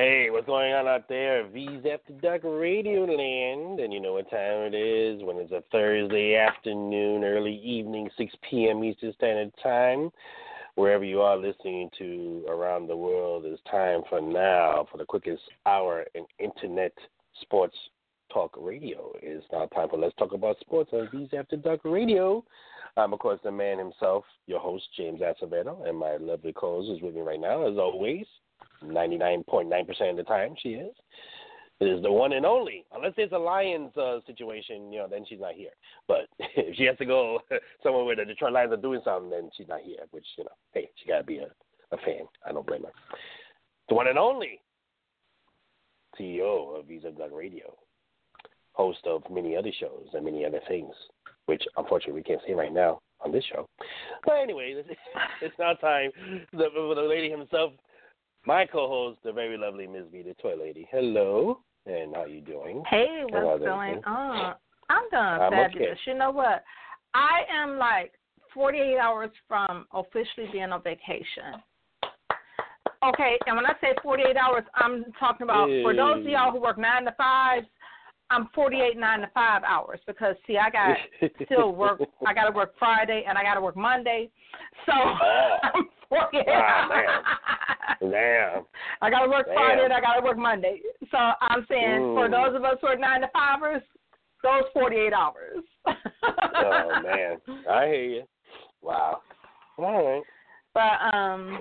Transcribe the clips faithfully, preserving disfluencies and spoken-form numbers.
Hey, what's going on out there? V's After Dark Radio Land. And you know what time it is when it's a Thursday afternoon, early evening, six p.m. Eastern Standard Time. Wherever you are listening to around the world, it's time for now for the quickest hour in Internet sports talk radio. It's now time for Let's Talk About Sports on V's After Dark Radio. I'm, of course, the man himself, your host, James Acevedo, and my lovely co-host is with me right now, as always. ninety-nine point nine percent of the time she is. It is the one and only. Unless it's a Lions uh, situation, you know, then she's not here. But if she has to go somewhere where the Detroit Lions are doing something, then she's not here, which, you know, hey, she got to be a, a fan. I don't blame her. The one and only C E O of Visa Dog Radio, host of many other shows and many other things, which, unfortunately, we can't say right now on this show. But anyway, it's, it's now time for the lady himself, my co-host, the very lovely Miz B, the Toy Lady. Hello, and how you doing? Hey, what's going on? I'm doing I'm fabulous. Okay. You know what? I am like forty-eight hours from officially being on vacation. Okay, and when I say forty-eight hours, I'm talking about, hey. For those of y'all who work nine to fives, I'm forty-eight nine to five hours because, see, I got still work. I got to work Friday, and I got to work Monday. So oh. I'm forty-eight wow, damn. damn. I got to work damn. Friday, and I got to work Monday. So I'm saying mm. for those of us who are nine to fivers, those forty-eight hours. Oh, man. I hear you. Wow. All right. But um,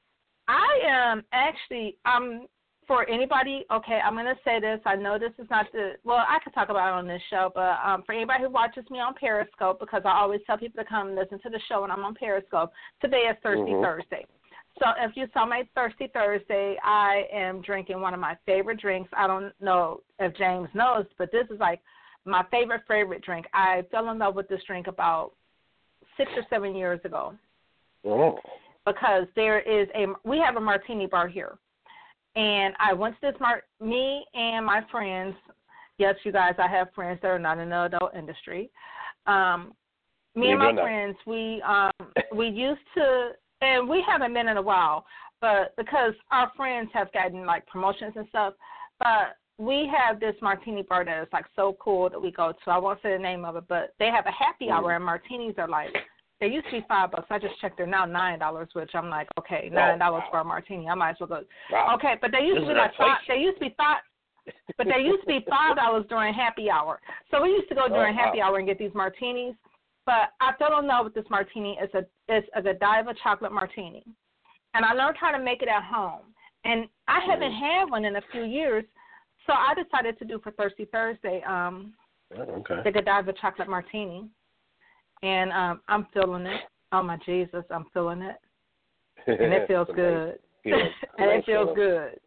I am actually, I'm, for anybody, okay, I'm going to say this. I know this is not the, well, I could talk about it on this show, but um, for anybody who watches me on Periscope, because I always tell people to come listen to the show when I'm on Periscope, today is Thirsty mm-hmm. Thursday. So if you saw my Thirsty Thursday, I am drinking one of my favorite drinks. I don't know if James knows, but this is like my favorite, favorite drink. I fell in love with this drink about six or seven years ago. Oh. Because there is a, we have a martini bar here. And I went to this, mar- me and my friends, yes, you guys, I have friends that are not in the adult industry. Um, me and my friends, we um, we used to, and we haven't been in a while, but because our friends have gotten, like, promotions and stuff, but we have this martini bar that is, like, so cool that we go to. I won't say the name of it, but they have a happy hour, and martinis are, like, they used to be five bucks. I just checked. They're now nine dollars, which I'm like, okay, nine dollars oh, wow. for a martini. I might as well go. Wow. Okay, but they used this to be like five. They used to be five. But they used to be five dollars during happy hour. So we used to go during oh, happy wow. hour and get these martinis. But I fell in love with this martini. It's a it's a Godiva chocolate martini, and I learned how to make it at home. And I haven't mm. had one in a few years, so I decided to do for Thirsty Thursday um, oh, okay. the Godiva chocolate martini. And um, I'm feeling it. Oh, my Jesus, I'm feeling it. And it feels good. Feels and it feels good.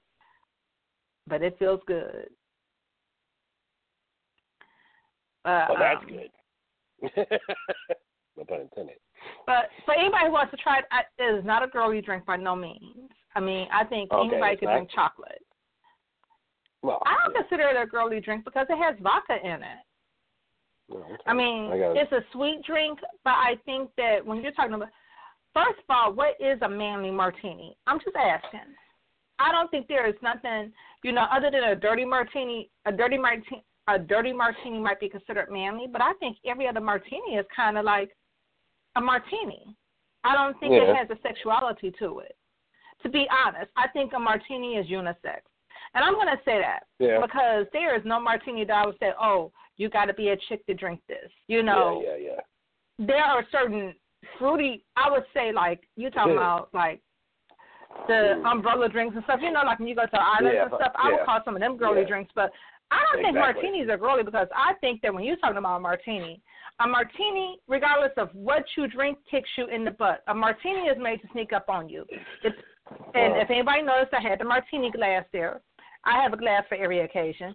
But it feels good. Uh, well, that's um, good. No pun intended. But for anybody who wants to try it, I, it is not a girly drink by no means. I mean, I think okay, anybody could not... drink chocolate. Well, I don't yeah. consider it a girly drink because it has vodka in it. Okay. I mean, I it's a sweet drink, but I think that when you're talking about, first of all, what is a manly martini? I'm just asking. I don't think there is nothing, you know, other than a dirty martini. A dirty martini, a dirty martini might be considered manly, but I think every other martini is kind of like a martini. I don't think yeah. it has a sexuality to it. To be honest, I think a martini is unisex. And I'm going to say that yeah. because there is no martini that I would say, oh, you got to be a chick to drink this. You know, yeah, yeah, yeah. There are certain fruity, I would say, like, you talking yeah. about, like, the mm. umbrella drinks and stuff. You know, like when you go to islands yeah, and stuff, yeah. I would call some of them girly yeah. drinks. But I don't exactly. think martinis are girly because I think that when you're talking about a martini, a martini, regardless of what you drink, kicks you in the butt. A martini is made to sneak up on you. It's, and uh. if anybody noticed, I had the martini glass there. I have a glass for every occasion.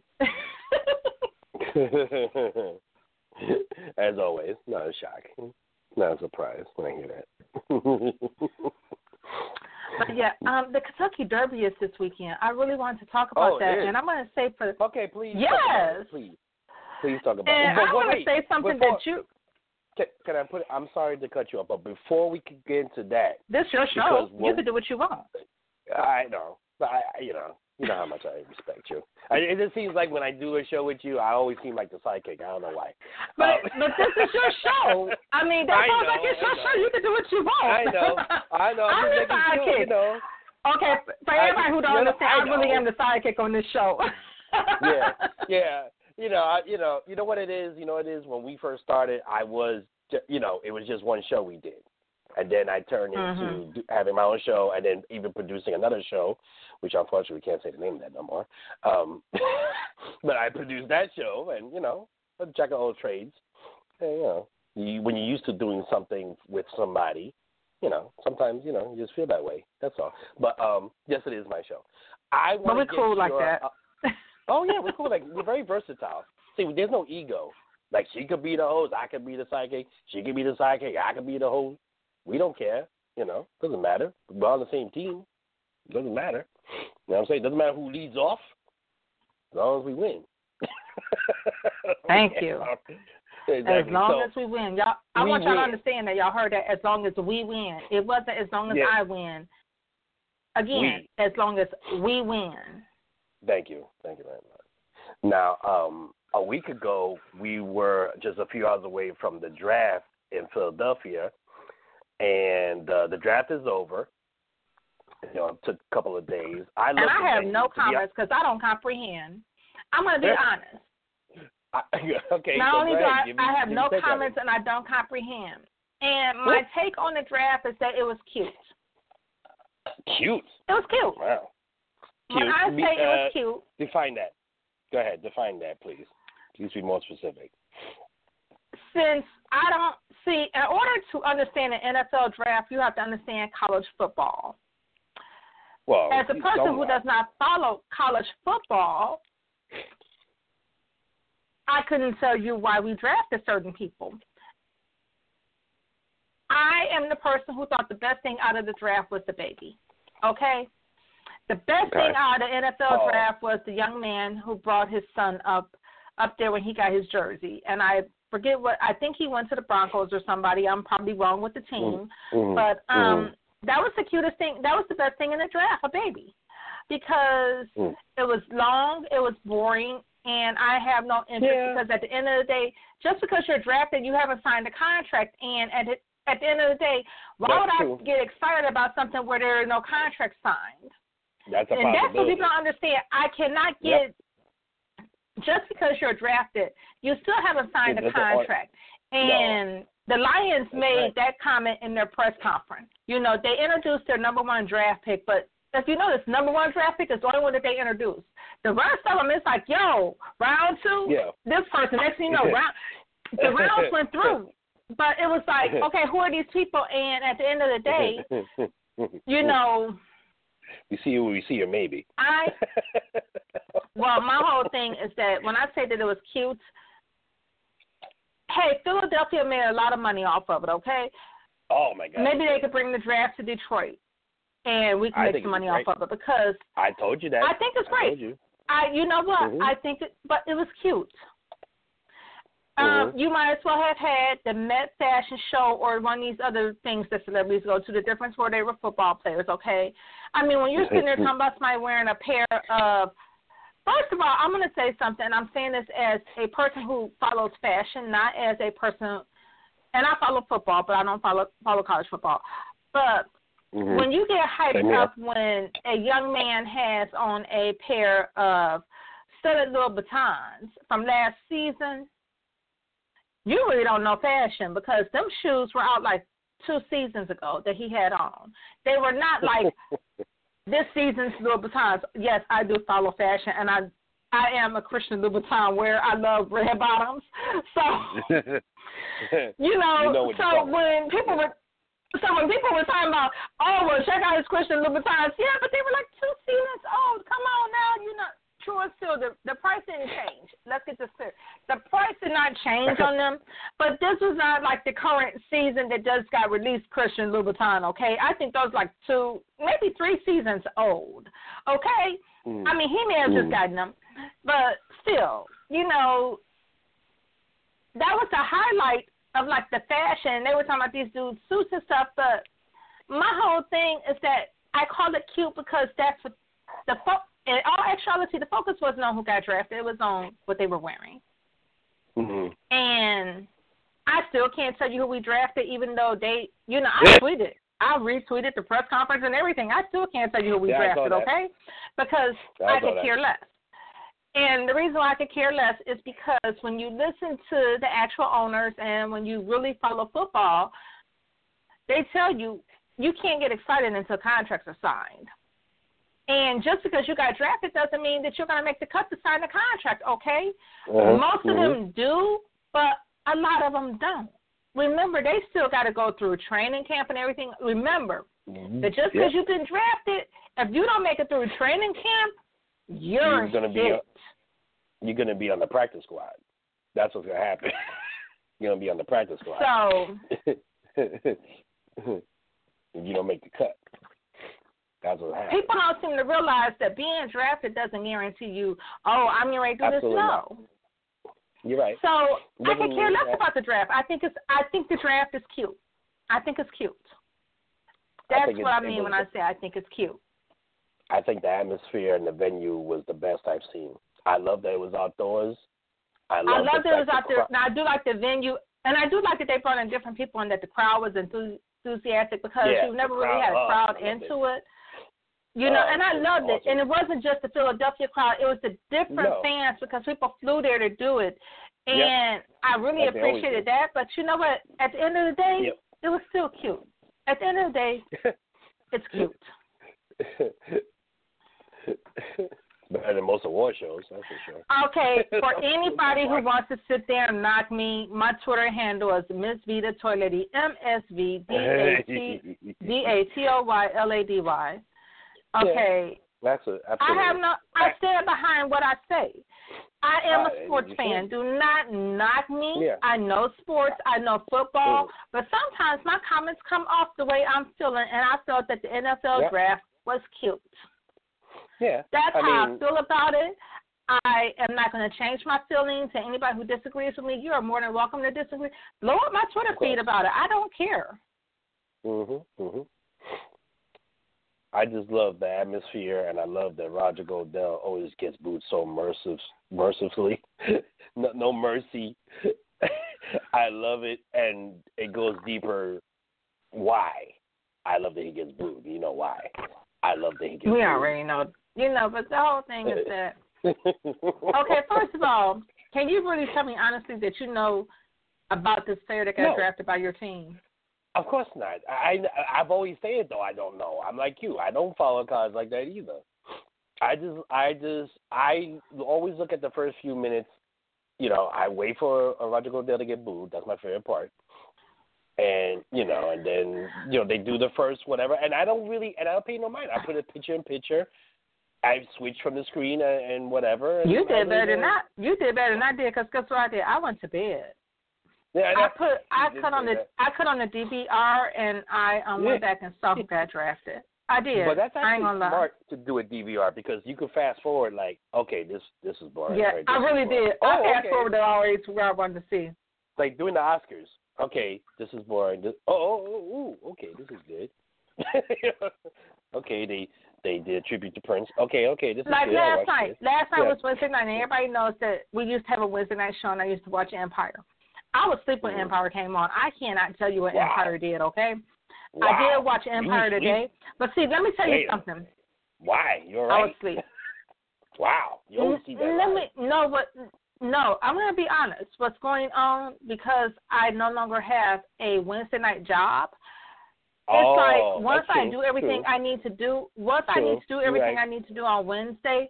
As always, not a shock. Not a surprise when I hear that. But yeah, um, the Kentucky Derby is this weekend. I really wanted to talk about oh, that, and I'm going to say for okay, please. Yes, talk about it, please, please talk about and it. And I want to say something before, that you. Can, can I put? It, I'm sorry to cut you off, but before we can get into that, this your show. You can do what you want. I know, but I, you know, You know how much I respect you. I, it just seems like when I do a show with you, I always seem like the sidekick. I don't know why. But um, but this is your show. I mean, that sounds like it's your show. You can do what you want. I know. I know. I'm the sidekick. Sure, you know. Okay, for everybody who don't understand, I, I really am the sidekick on this show. yeah, yeah. You know, I, you know, you know what it is. You know what it is. When we first started, I was, you know, it was just one show we did, and then I turned into mm-hmm. having my own show, and then even producing another show, which unfortunately we can't say the name of that no more. Um, but I produced that show, and you know, a jack of all trades. And, you know, you, when you're used to doing something with somebody, you know, sometimes you know you just feel that way. That's all. But um, yes, it is my show. I want but we're cool your, like that. Uh, oh yeah, we're cool. Like we're very versatile. See, there's no ego. Like she could be the host, I could be the sidekick. She could be the sidekick, I could be the host. We don't care. You know, doesn't matter. We're on the same team. Doesn't matter. You know what I'm saying? Doesn't matter who leads off, as long as we win. Thank you. Exactly. As long so, as we win, y'all. I want y'all win. to understand that y'all heard that. As long as we win, it wasn't as long as yeah. I win. Again, we. as long as we win. Thank you. Thank you very much. Now, um, a week ago, we were just a few hours away from the draft in Philadelphia, and uh, the draft is over. You know, it took a couple of days. I and I have no comments because I don't comprehend. I'm going to be honest. I, okay. Not so only do ahead, I, me, I have no comments and I don't comprehend. And my what? take on the draft is that it was cute. Cute? It was cute. Wow. Cute. When I say me, it uh, was cute. Define that. Go ahead. Define that, please. Please be more specific. Since I don't see, in order to understand the N F L draft, you have to understand college football. Well, as a person who does not follow college football, I couldn't tell you why we drafted certain people. I am the person who thought the best thing out of the draft was the baby. Okay? The best okay. thing out of the N F L oh. draft was the young man who brought his son up up there when he got his jersey. And I forget what, I think he went to the Broncos or somebody. I'm probably wrong with the team. Mm-hmm. But um, mm-hmm. that was the cutest thing. That was the best thing in the draft, a baby. Because mm. it was long, it was boring, and I have no interest yeah. because at the end of the day, just because you're drafted, you haven't signed a contract. And at the, at the end of the day, why that's would true. I get excited about something where there are no contracts signed? That's a and that's what people don't understand. I cannot get, yep. just because you're drafted, you still haven't signed a contract. A, and no. the Lions that's made right. that comment in their press conference. You know, they introduced their number one draft pick, but if you notice, number one draft pick is the only one that they introduced. The rest of them, it's like, yo, round two, yeah. this person. Next thing you know, round, the rounds went through. But it was like, okay, who are these people? And at the end of the day, you know. We see you, we see you maybe. I, well, my whole thing is that when I say that it was cute, hey, Philadelphia made a lot of money off of it, okay? Oh, my God. Maybe they could bring the draft to Detroit, and we can I make some money off of it because I told you that. I think it's great. I told you. I, you know what? Mm-hmm. I think it, but it was cute. Um, mm-hmm. You might as well have had the Met Fashion Show or one of these other things that celebrities go to. The difference where they were football players, okay? I mean, when you're sitting there talking about somebody wearing a pair of, first of all, I'm going to say something, and I'm saying this as a person who follows fashion, not as a person, and I follow football, but I don't follow follow college football. But mm-hmm. when you get hyped up when a young man has on a pair of studded Louboutins from last season, you really don't know fashion because them shoes were out like two seasons ago that he had on. They were not like this season's Louboutins. Yes, I do follow fashion, and I I am a Christian Louboutin wearer. I love red bottoms. So, you know, you know so when people were so when people were talking about, oh, well, check out his Christian Louboutins, yeah, but they were like two seasons old. Come on now, you know. True or still, the, the price didn't change. Let's get this clear. The price did not change on them, but this was not like the current season that just got released Christian Louboutin, okay? I think those like two, maybe three seasons old, okay? Mm. I mean, he may have mm. just gotten them, but still, you know, that was the highlight of like the fashion. They were talking about these dudes' suits and stuff, but my whole thing is that I call it cute because that's what the fo- in all actuality, the focus wasn't on who got drafted. It was on what they were wearing. Mm-hmm. And I still can't tell you who we drafted, even though they, you know, I tweeted. I retweeted the press conference and everything. I still can't tell you who we yeah, drafted, okay? Because I, I could care less. And the reason why I could care less is because when you listen to the actual owners and when you really follow football, they tell you you can't get excited until contracts are signed. And just because you got drafted doesn't mean that you're going to make the cut to sign the contract, okay? Uh-huh. Most of mm-hmm. them do, but a lot of them don't. Remember, they still got to go through training camp and everything. Remember mm-hmm. that just because yep. you've been drafted, if you don't make it through training camp, you're, you're going to be on, you're going to be on the practice squad. That's what's going to happen. You're going to be on the practice squad. So if you don't make the cut. That's what happens. People don't seem to realize that being drafted doesn't guarantee you, oh, I'm going to do Absolutely this. No. Not. You're right. So I could care less about the draft. I think it's. I think the draft is cute. I think it's cute. That's I what I mean when the, I say I think it's cute. I think the atmosphere and the venue was the best I've seen. I love that it was outdoors. I love, I love that it was out there. Crowd. Now I do like the venue, and I do like that they brought in different people and that the crowd was enthusiastic because yeah, you never really had a crowd oh, into it. You know, oh, and I loved awesome. it. And it wasn't just the Philadelphia crowd. It was the different no. fans because people flew there to do it. And yep. I really like appreciated that. But you know what? At the end of the day, yep. it was still cute. At the end of the day, it's cute. Better than most award shows, that's for sure. Okay, for anybody who wants to sit there and knock me, my Twitter handle is Miss Vita Toylady, M S V D A T O Y L A D Y. Okay. Yeah, that's a, I have no. I stand behind what I say. I am a sports uh, fan. Do not knock me. Yeah. I know sports. I know football. Mm. But sometimes my comments come off the way I'm feeling, and I felt that the N F L yep. draft was cute. Yeah. That's I how mean, I feel about it. I am not going to change my feelings. To anybody who disagrees with me, you are more than welcome to disagree. Blow up my Twitter feed about it. I don't care. Mhm. Mhm. I just love the atmosphere, and I love that Roger Goodell always gets booed so mercif- mercifully. no, no mercy. I love it, and it goes deeper. Why? I love that he gets booed. You know why? I love that he gets we booed. We already know. You know, but the whole thing is that. Okay, first of all, can you really tell me honestly that you know about this player that got no. drafted by your team? Of course not. I, I've always said, though, I don't know. I'm like you. I don't follow cards like that either. I just, I just, I always look at the first few minutes. You know, I wait for a Roger Goodell to get booed. That's my favorite part. And, you know, and then, you know, they do the first whatever. And I don't really, and I don't pay no mind. I put a picture in picture. I switched from the screen and, and whatever. And you did better really than I. You did better than I did because guess what I did? I went to bed. Yeah, I put I cut on the that. I cut on the D V R and I um, yeah. went back and saw who got drafted. I did. But that's I ain't actually gonna smart lie. to do a D V R because you can fast forward like, okay, this this is boring. Yeah, right, I really did. Oh, I fast okay. forwarded always to where I wanted to see. Like doing the Oscars. Okay, this is boring. This, oh, oh, oh, oh, okay, this is good. Okay, they they did a tribute to Prince. Okay, okay, this is like good. last night. This. Last night yeah. was Wednesday night, and everybody knows that we used to have a Wednesday night show, and I used to watch Empire. I was asleep when mm. Empire came on. I cannot tell you what wow. Empire did, okay? Wow. I did watch Empire you today. But see, let me tell you Damn. something. Why? You're I right. was asleep. Wow. You always see that. Let right. me no, but no, I'm gonna be honest. What's going on because I no longer have a Wednesday night job. It's oh, like once I true, do everything true. I need to do, once true. I need to do everything right. I need to do on Wednesday,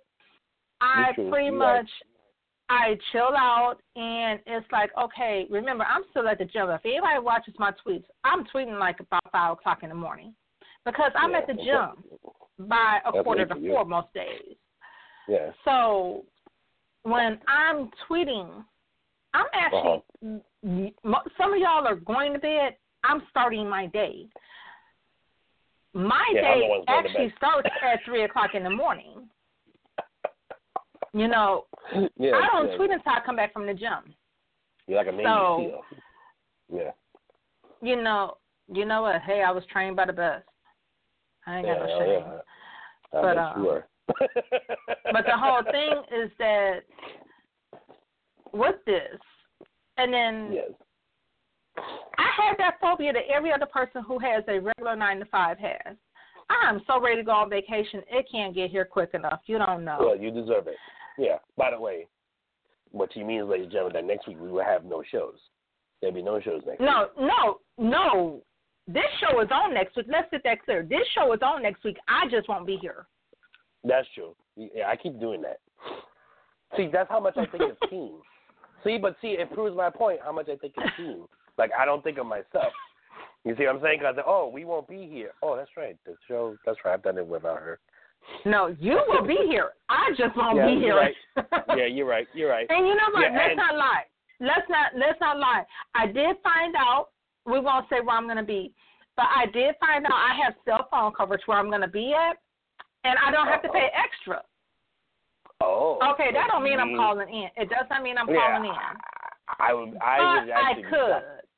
I true. pretty You're much right. I chill out and it's like, okay, remember I'm still at the gym. If anybody watches my tweets, I'm tweeting like about five o'clock in the morning because I'm yeah, at the okay. gym by a That's quarter to for four most days. Yeah. So when I'm tweeting, I'm actually uh-huh. some of y'all are going to bed. I'm starting my day. My yeah, day actually starts at three o'clock in the morning. You know, yeah, I don't yeah. tweet until I come back from the gym. You're like a Navy so, SEAL. Yeah. You know, you know what? Hey, I was trained by the best. I ain't yeah, got no shame. Yeah. I but bet um, you are. But the whole thing is that with this, and then yes. I had that phobia that every other person who has a regular nine to five has. I'm so ready to go on vacation. It can't get here quick enough. You don't know. Well, you deserve it. Yeah. By the way, what she means, ladies and gentlemen, that next week we will have no shows. There'll be no shows next no, week. No, no, no. This show is on next week. Let's get that clear. This show is on next week. I just won't be here. That's true. Yeah, I keep doing that. See, that's how much I think of team. See, but see, it proves my point how much I think of team. Like, I don't think of myself. You see what I'm saying? Because, oh, we won't be here. Oh, that's right. The show, that's right. I've done it without her. No, you will be here. I just won't yeah, be here. Right. Yeah, you're right. You're right. And you know what? Yeah, let's and, not lie. Let's not let's not lie. I did find out. We won't say where I'm going to be, but I did find out I have cell phone coverage where I'm going to be at, and I don't have to pay extra. Oh. Okay, that don't mean I'm calling in. It does not mean I'm yeah, calling in. I would. I but would actually. I could.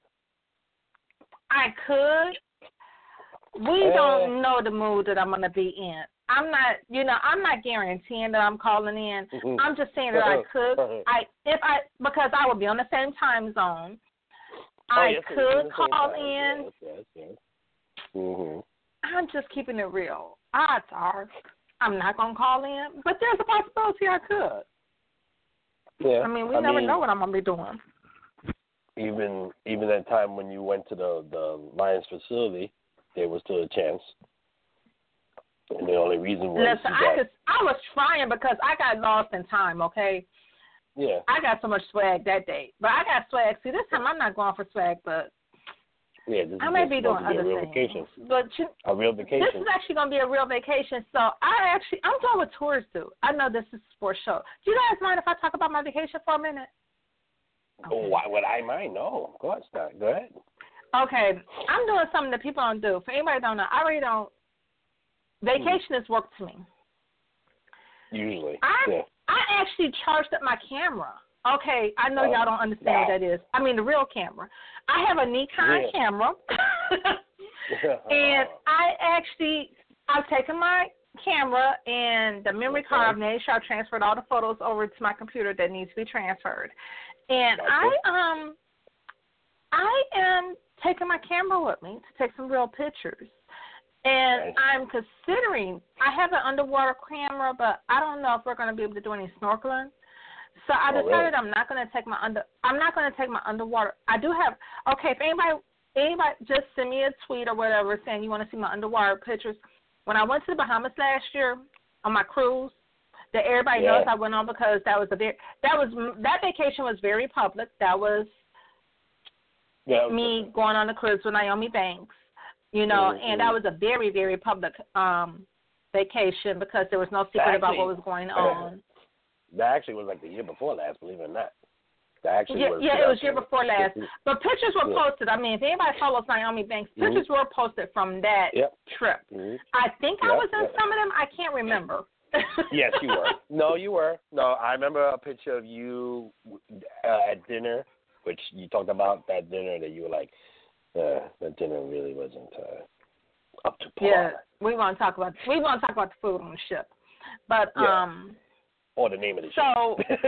I could. We uh, don't know the mood that I'm going to be in. I'm not, you know, I'm not guaranteeing that I'm calling in. Mm-hmm. I'm just saying that I could. I if I because I would be on the same time zone. Oh, I yes, could call time. in. Yes, yes, yes. Mm-hmm. I'm just keeping it real. Odds are I'm not gonna call in, but there's a possibility I could. Yeah. I mean, we I never mean, know what I'm gonna be doing. Even even that time when you went to the the Lions facility, there was still a chance. And the only reason was Listen, I that, just I was trying because I got lost in time. Okay. Yeah. I got so much swag that day, but I got swag. See, this time I'm not going for swag, but yeah, this I is may be doing be other a real things. vacation. But you, a real vacation. This is actually going to be a real vacation. So I actually I'm doing what tourists do. I know this is for show. Do you guys mind if I talk about my vacation for a minute? Okay. Oh, why would I mind? No, of course not. Go ahead. Okay, I'm doing something that people don't do. For anybody who don't know, I really don't. Vacation is work to me. Usually. I yeah. I actually charged up my camera. Okay, I know oh, y'all don't understand wow. what that is. I mean the real camera. I have a Nikon yeah. camera, and I actually I've taken my camera and the memory okay. card. I've made sure I transferred all the photos over to my computer that needs to be transferred, and okay. I um I am taking my camera with me to take some real pictures. And nice. I'm considering, I have an underwater camera, but I don't know if we're going to be able to do any snorkeling. So I oh, decided really? I'm not going to take my under, I'm not going to take my underwater. I do have, okay, if anybody, anybody just send me a tweet or whatever saying you want to see my underwater pictures. When I went to the Bahamas last year on my cruise, that everybody yeah. knows I went on because that was a very, that was, that vacation was very public. That was yeah, me different. going on the cruise with Naomi Banks. You know, mm-hmm. and that was a very, very public um, vacation because there was no secret actually, about what was going on. That actually was like the year before last, believe it or not. That actually yeah, was yeah it was year before last. But pictures were yeah. posted. I mean, if anybody follows Naomi Banks, pictures mm-hmm. were posted from that yep. trip. Mm-hmm. I think yep. I was in yep. some of them. I can't remember. Yes, you were. No, you were. No, I remember a picture of you uh, at dinner, which you talked about that dinner that you were like, uh, that dinner really wasn't uh, up to par. Yeah, we want to talk about we want to talk about the food on the ship, but yeah. um. Or the name of the so, ship.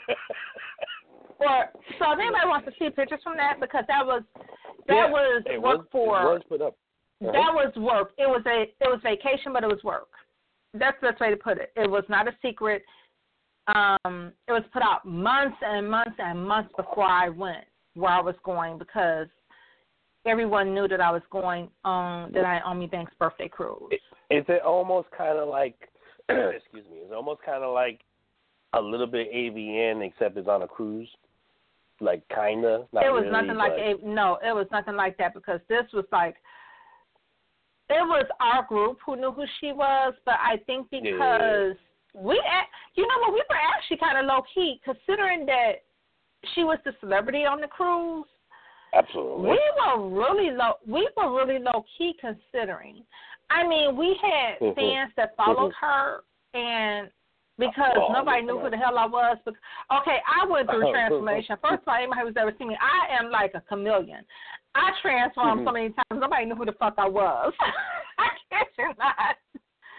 or so if anybody wants to see pictures from that because that was that yeah, was it work was, for. It was put up. Uh-huh. That was work. It was a it was vacation, but it was work. That's the best way to put it. It was not a secret. Um, it was put out months and months and months before I went where I was going because everyone knew that I was going on that I on me Banks' birthday cruise. Is it almost kind of like, excuse me, it's almost kind of like a little bit A V N except it's on a cruise? Like, kind of? It was really, nothing like, a, no, it was nothing like that because this was like, it was our group who knew who she was, but I think because yeah. we, you know what, we were actually kind of low-key considering that she was the celebrity on the cruise. Absolutely. We were really low. We were really low key considering. I mean, we had mm-hmm. fans that followed mm-hmm. her, and because oh, nobody knew who the hell I was. But okay, I went through transformation. First of all, anybody who's ever seen me, I am like a chameleon. I transformed mm-hmm. so many times. Nobody knew who the fuck I was. I can't you not.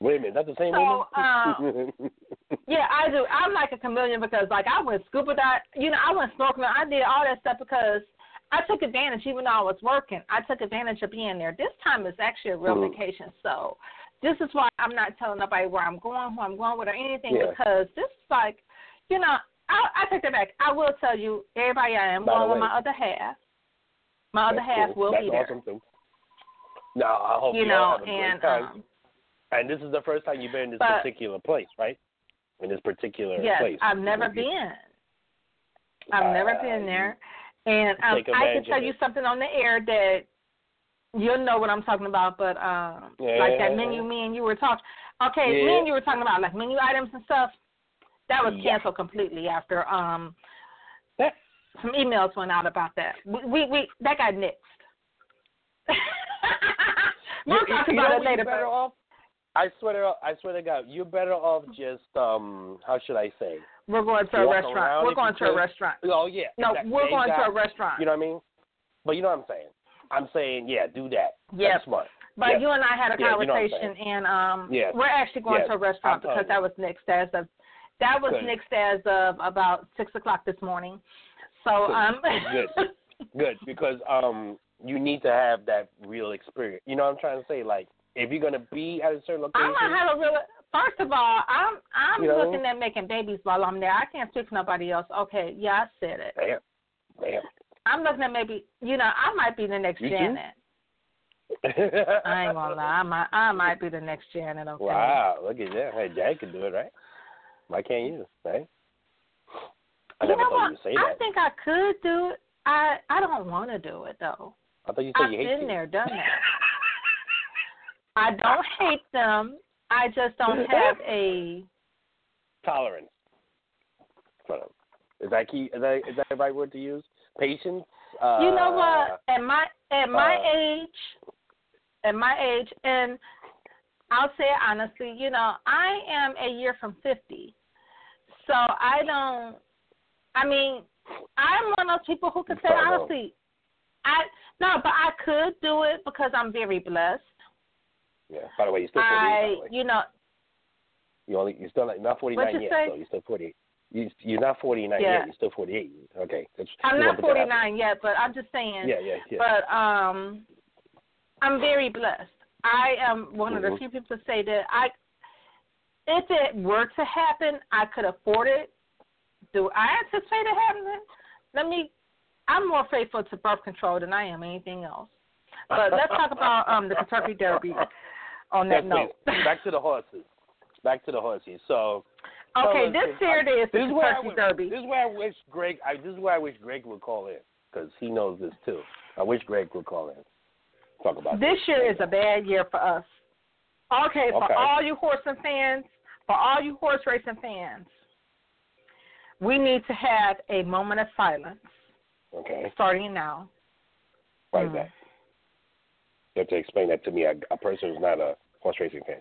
Wait a minute, that's the same so, woman? uh, yeah, I do. I'm like a chameleon because, like, I went scuba dive. You know, I went snorkeling. I did all that stuff because I took advantage, even though I was working. I took advantage of being there. This time is actually a real mm. vacation. So this is why I'm not telling nobody where I'm going, who I'm going with, or anything, yeah. because this is like, you know, I, I take that back. I will tell you, everybody, I am By going way, with my other half. My That's other half cool. will That's be there. Awesome too. No, I hope you you know, all have a and, great time. Um, and this is the first time you've been in this but, particular place, right? In this particular yes, place. Yes, I've never been. I've uh, never been there. And um, I can tell you something on the air that you'll know what I'm talking about, but um, yeah. like that menu me and you were talking. Okay, yeah. me and you were talking about like menu items and stuff. That was yeah. canceled completely after um, that. some emails went out about that. We we, we that got nixed. We'll you, talk you about know it later. Better but... off? I swear to I swear to God, you're better off just um, how should I say? We're going to a restaurant. We're going to a restaurant. Oh yeah. No, exactly. we're going exactly. to a restaurant. You know what I mean? But you know what I'm saying? I'm saying, yeah, do that. Yeah. That's smart. But yes. you and I had a yeah, conversation, you know and um, yes. we're actually going yes. to a restaurant I'm because that was nixed as of that was Good. nixed as of about six o'clock this morning. So Good. um, good, good, because um, you need to have that real experience. You know what I'm trying to say? Like, if you're gonna be at a certain location, I'm gonna have a real. First of all, I'm I'm you know looking I mean? at making babies while I'm there. I can't speak for nobody else. Okay, yeah, I said it. Damn, damn. I'm looking at maybe, you know, I might be the next you Janet. I ain't gonna lie, I might I might be the next Janet. Okay. Wow, look at that. Hey, Jack can do it, right? Why can't you? Right? I you never know thought what? you would say I that. think I could do it. I I don't want to do it though. I thought you said I've you hate been you. there, done that. I don't hate them. I just don't have a tolerance for them. Is that key? Is that is that the right word to use? Patience. Uh, you know what? At my at my uh, age, at my age, and I'll say it honestly. You know, I am a year from fifty, so I don't. I mean, I'm one of those people who can say honestly, I no, but I could do it because I'm very blessed. Yeah. By the way, you're still forty-eight. I, by the way. you know. You only you're still like, not forty-nine you yet, say? so you're still forty-eight. You you're not forty-nine yeah. yet. You're still forty-eight. Okay. That's, I'm not forty-nine yet, but I'm just saying. Yeah, yeah, yeah. But um, I'm very blessed. I am one mm-hmm. of the few people to say that I, if it were to happen, I could afford it. Do I anticipate it happening? Let me. I'm more faithful to birth control than I am anything else. But let's talk about um the Kentucky Derby. On that yes, note, please. Back to the horses. Back to the horses. So. Okay, us, this Saturday is the Kentucky would, Derby. This is where I wish Greg. I, this is where I wish Greg would call in because he knows this too. I wish Greg would call in. Talk about this this. year is a bad year for us. Okay, for okay. all you horsing fans, for all you horse racing fans, we need to have a moment of silence. Okay. Starting now. Why mm. is that? You have to explain that to me, a, a person who's not a horse racing fan.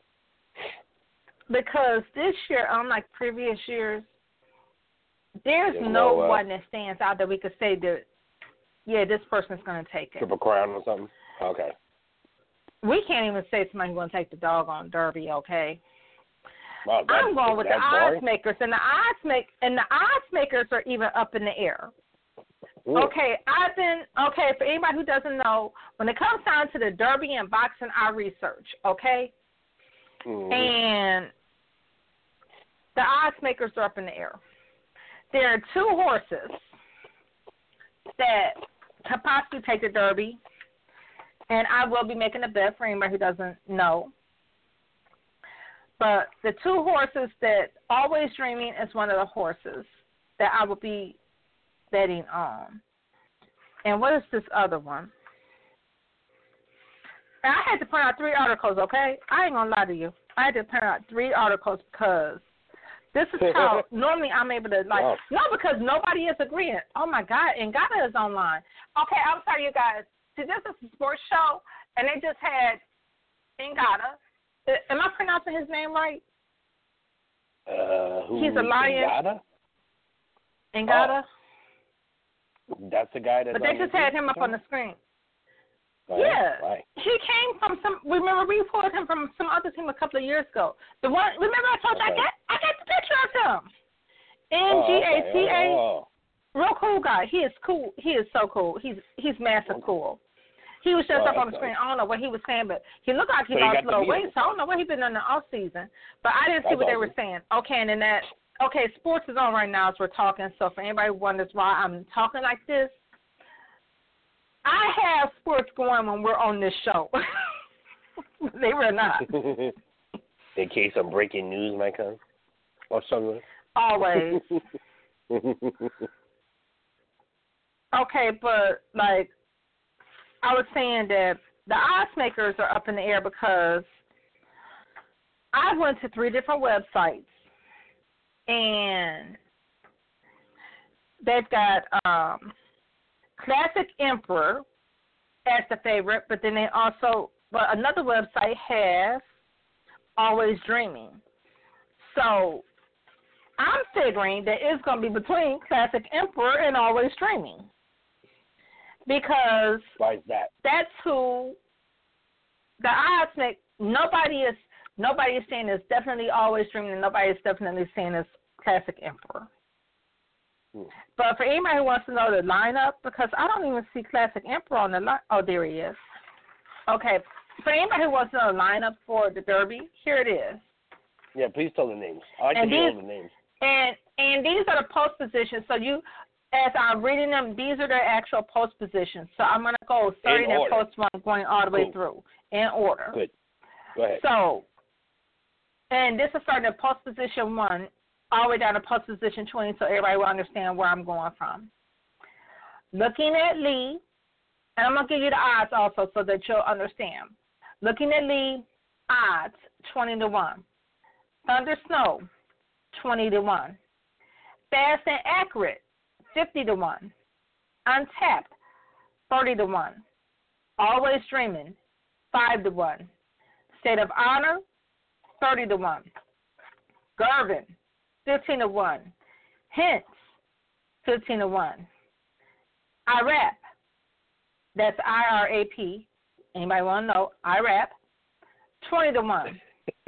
Because this year, unlike previous years, there's, there's no, no uh, one that stands out that we could say that, yeah, this person's going to take it. Triple Crown or something? Okay. We can't even say somebody's going to take the doggone Derby, okay? Wow, that, I'm going with the boring? odds makers, and the odds make and the odds makers are even up in the air. Ooh. Okay, I've been okay. For anybody who doesn't know, when it comes down to the Derby and boxing, I research. Okay, mm-hmm. and the odds makers are up in the air. There are two horses that could possibly take the Derby, and I will be making a bet for anybody who doesn't know. But the two horses that Always Dreaming is one of the horses that I will be betting on. And what is this other one? And I had to print out three articles, okay? I ain't going to lie to you. I had to print out three articles because this is how normally I'm able to, like, wow. no, because nobody is agreeing. Oh, my God, Ngata is online. Okay, I'm sorry, you guys. See, this is a sports show, and they just had Ngata. Am I pronouncing his name right? Uh, who, He's a lion. Ngata? Ngata? Oh, that's the guy that. But they just had him up on the screen. Oh, yeah. Why? He came from some. Remember, we pulled him from some other team a couple of years ago. The one. Remember, I told you Okay. I got I got the picture of him. N Oh, G A okay. T A. Oh, Real cool guy. He is cool. He is so cool. He's he's massive cool. He was just Oh, up on the that's screen. nice. I don't know what he was saying, but he looked like he So you lost got a to little meet weight. him. So I don't know what he's been in the off season. But I didn't see That's what they were awesome. saying. Okay, and then that. Okay, sports is on right now as we're talking. So for anybody who wonders why I'm talking like this, I have sports going when we're on this show. They were not. In case some breaking news might come or something. Always. Okay, but like I was saying that the odds makers are up in the air because I went to three different websites and they've got um, Classic Emperor as the favorite, but then they also, but another website has Always Dreaming. So I'm figuring that it's going to be between Classic Emperor and Always Dreaming. Because Why is that? that's who the odds make. Nobody is nobody is saying it's definitely Always Dreaming, and nobody is definitely saying it's Classic Emperor. Hmm. But for anybody who wants to know the lineup, because I don't even see Classic Emperor on the line. Oh, there he is. Okay. For anybody who wants to know the lineup for the Derby, here it is. Yeah, please tell the names. I like And to hear these- all the names. And and these are the post positions. So you, as I'm reading them, these are their actual post positions. So I'm going to go starting at order. post one, going all the way Cool. through in order. Good. Go ahead. So, and this is starting at post position one, all the way down to post position twenty, so everybody will understand where I'm going from. Looking at Lee, and I'm going to give you the odds also so that you'll understand. Looking at Lee, odds twenty to one. Thunder Snow, twenty to one. Fast and Accurate, fifty to one. Untapped, thirty to one. Always Dreaming, five to one. State of Honor, thirty to one. Garvin, fifteen to one. Hints, fifteen to one. I rap, that's I R A P. Anybody want to know? I rap, twenty to one.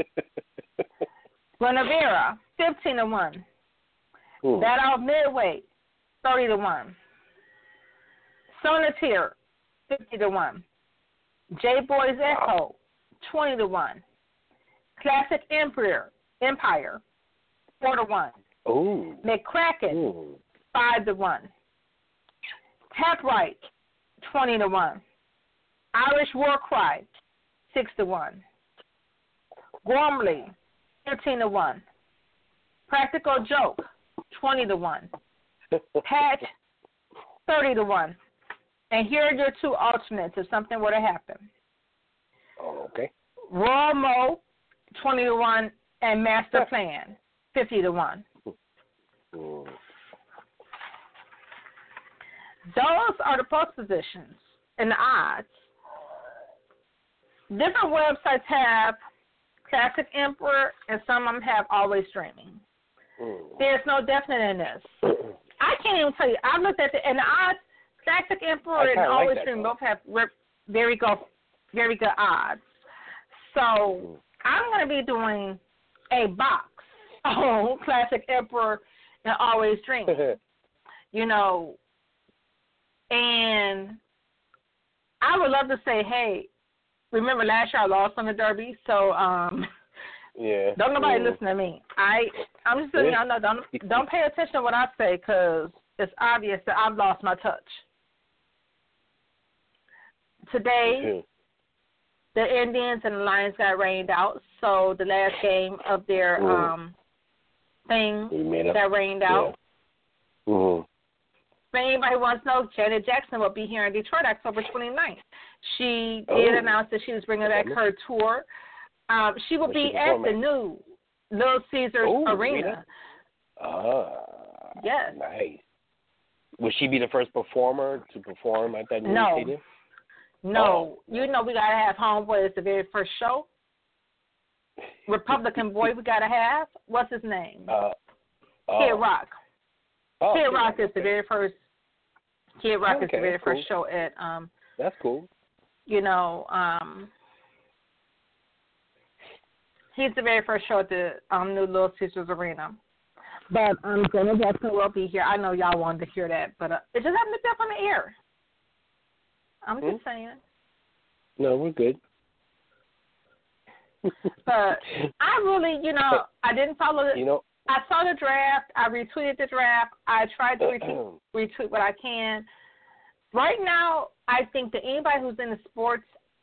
Guinevere, fifteen to one. Hmm. That off midway, thirty to one. Sonatier, fifty to one. J Boy's Echo, twenty to one. Classic Empire, Empire, four to one. Ooh. McCracken, Ooh. five to one. Tapright, twenty to one. Irish War Cry, six to one. Gormley, fifteen to one. Practical Joke, twenty to one. Patch, thirty to one. And here are your two alternates if something were to happen. Oh, okay. Royal Mo, twenty to one, and Master Plan, fifty to one. Hmm. Those are the post positions and the odds. Different websites have Classic Emperor, and some of them have Always Dreaming. Hmm. There's no definite in this. I can't even tell you. I looked at the and the odds. Classic Emperor I and kinda like Always that, Dreaming though. both have re- very go very good odds. So I'm going to be doing a box on Classic Emperor and Always Dreaming. You know, and I would love to say, hey, remember last year I lost on the Derby, so um, yeah. don't nobody yeah. listen to me. I I'm just letting Yeah. y'all know, don't don't pay attention to what I say because it's obvious that I've lost my touch. Today, the Indians and the Lions got rained out, so the last game of their Mm. um thing We made up. got rained out. Yeah. Mm-hmm. If anybody wants to know, Janet Jackson will be here in Detroit October twenty-ninth. She did Oh. announce that she was bringing back her tour. Um, she will Where's be she at the performing? new Little Caesars Oh, Arena. Ah. Yes. Nice. Will she be the first performer to perform at that new No. stadium? No, Oh. you know we gotta have Homeboy as the very first show. Republican boy, we gotta have. What's his name? Uh, oh. Kid Rock. Oh, Kid Rock is the okay. very first. Kid Rock is Okay, the very cool. first show at um That's cool. you know, um, he's the very first show at the um, new Little Caesars Arena. But um, Jenna Jackson will be here. I know y'all wanted to hear that, but uh, it just happened to be up on the air. I'm just hmm? saying. No, we're good. But I really, you know, I didn't follow it. You know, I saw the draft. I retweeted the draft. I tried to retweet, retweet what I can. Right now, I think that anybody who's in the sports,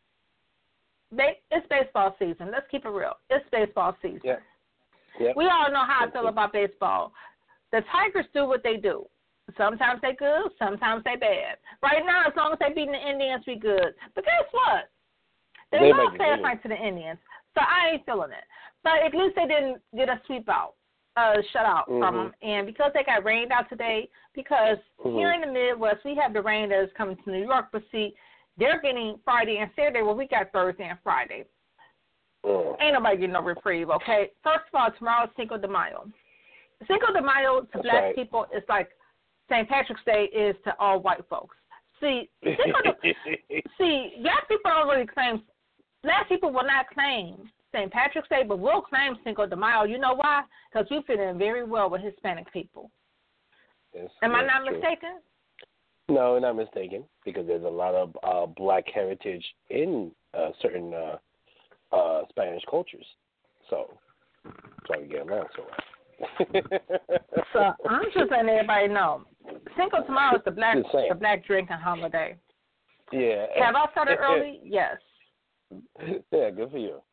they, it's baseball season. Let's keep it real. It's baseball season. Yeah. Yep. We all know how I feel about baseball. The Tigers do what they do. Sometimes they good, sometimes they bad. Right now, as long as they beat the Indians, we good. But guess what? They, they lost last night to the Indians, so I ain't feeling it. But at least they didn't get a sweep out, uh, shutout mm-hmm. from them. And because they got rained out today, because mm-hmm. here in the Midwest, we have the rain that is coming to New York, but see, they're getting Friday and Saturday, well, we got Thursday and Friday. Mm. Ain't nobody getting no reprieve, okay? First of all, tomorrow is Cinco de Mayo. Cinco de Mayo to That's black right. people is like Saint Patrick's Day is to all white folks. See, Cinco de, see, black people don't really claim, black people will not claim Saint Patrick's Day, but we'll claim Cinco de Mayo. You know why? Because we fit in very well with Hispanic people. Yes, Am I not true. mistaken? No, not mistaken, because there's a lot of uh, black heritage in uh, certain uh, uh, Spanish cultures. So that's why we get along so well. So I'm just letting everybody know. Cinco de Mayo is the black the black drinking holiday. Yeah. Have I started early? Yes. Yeah, good for you.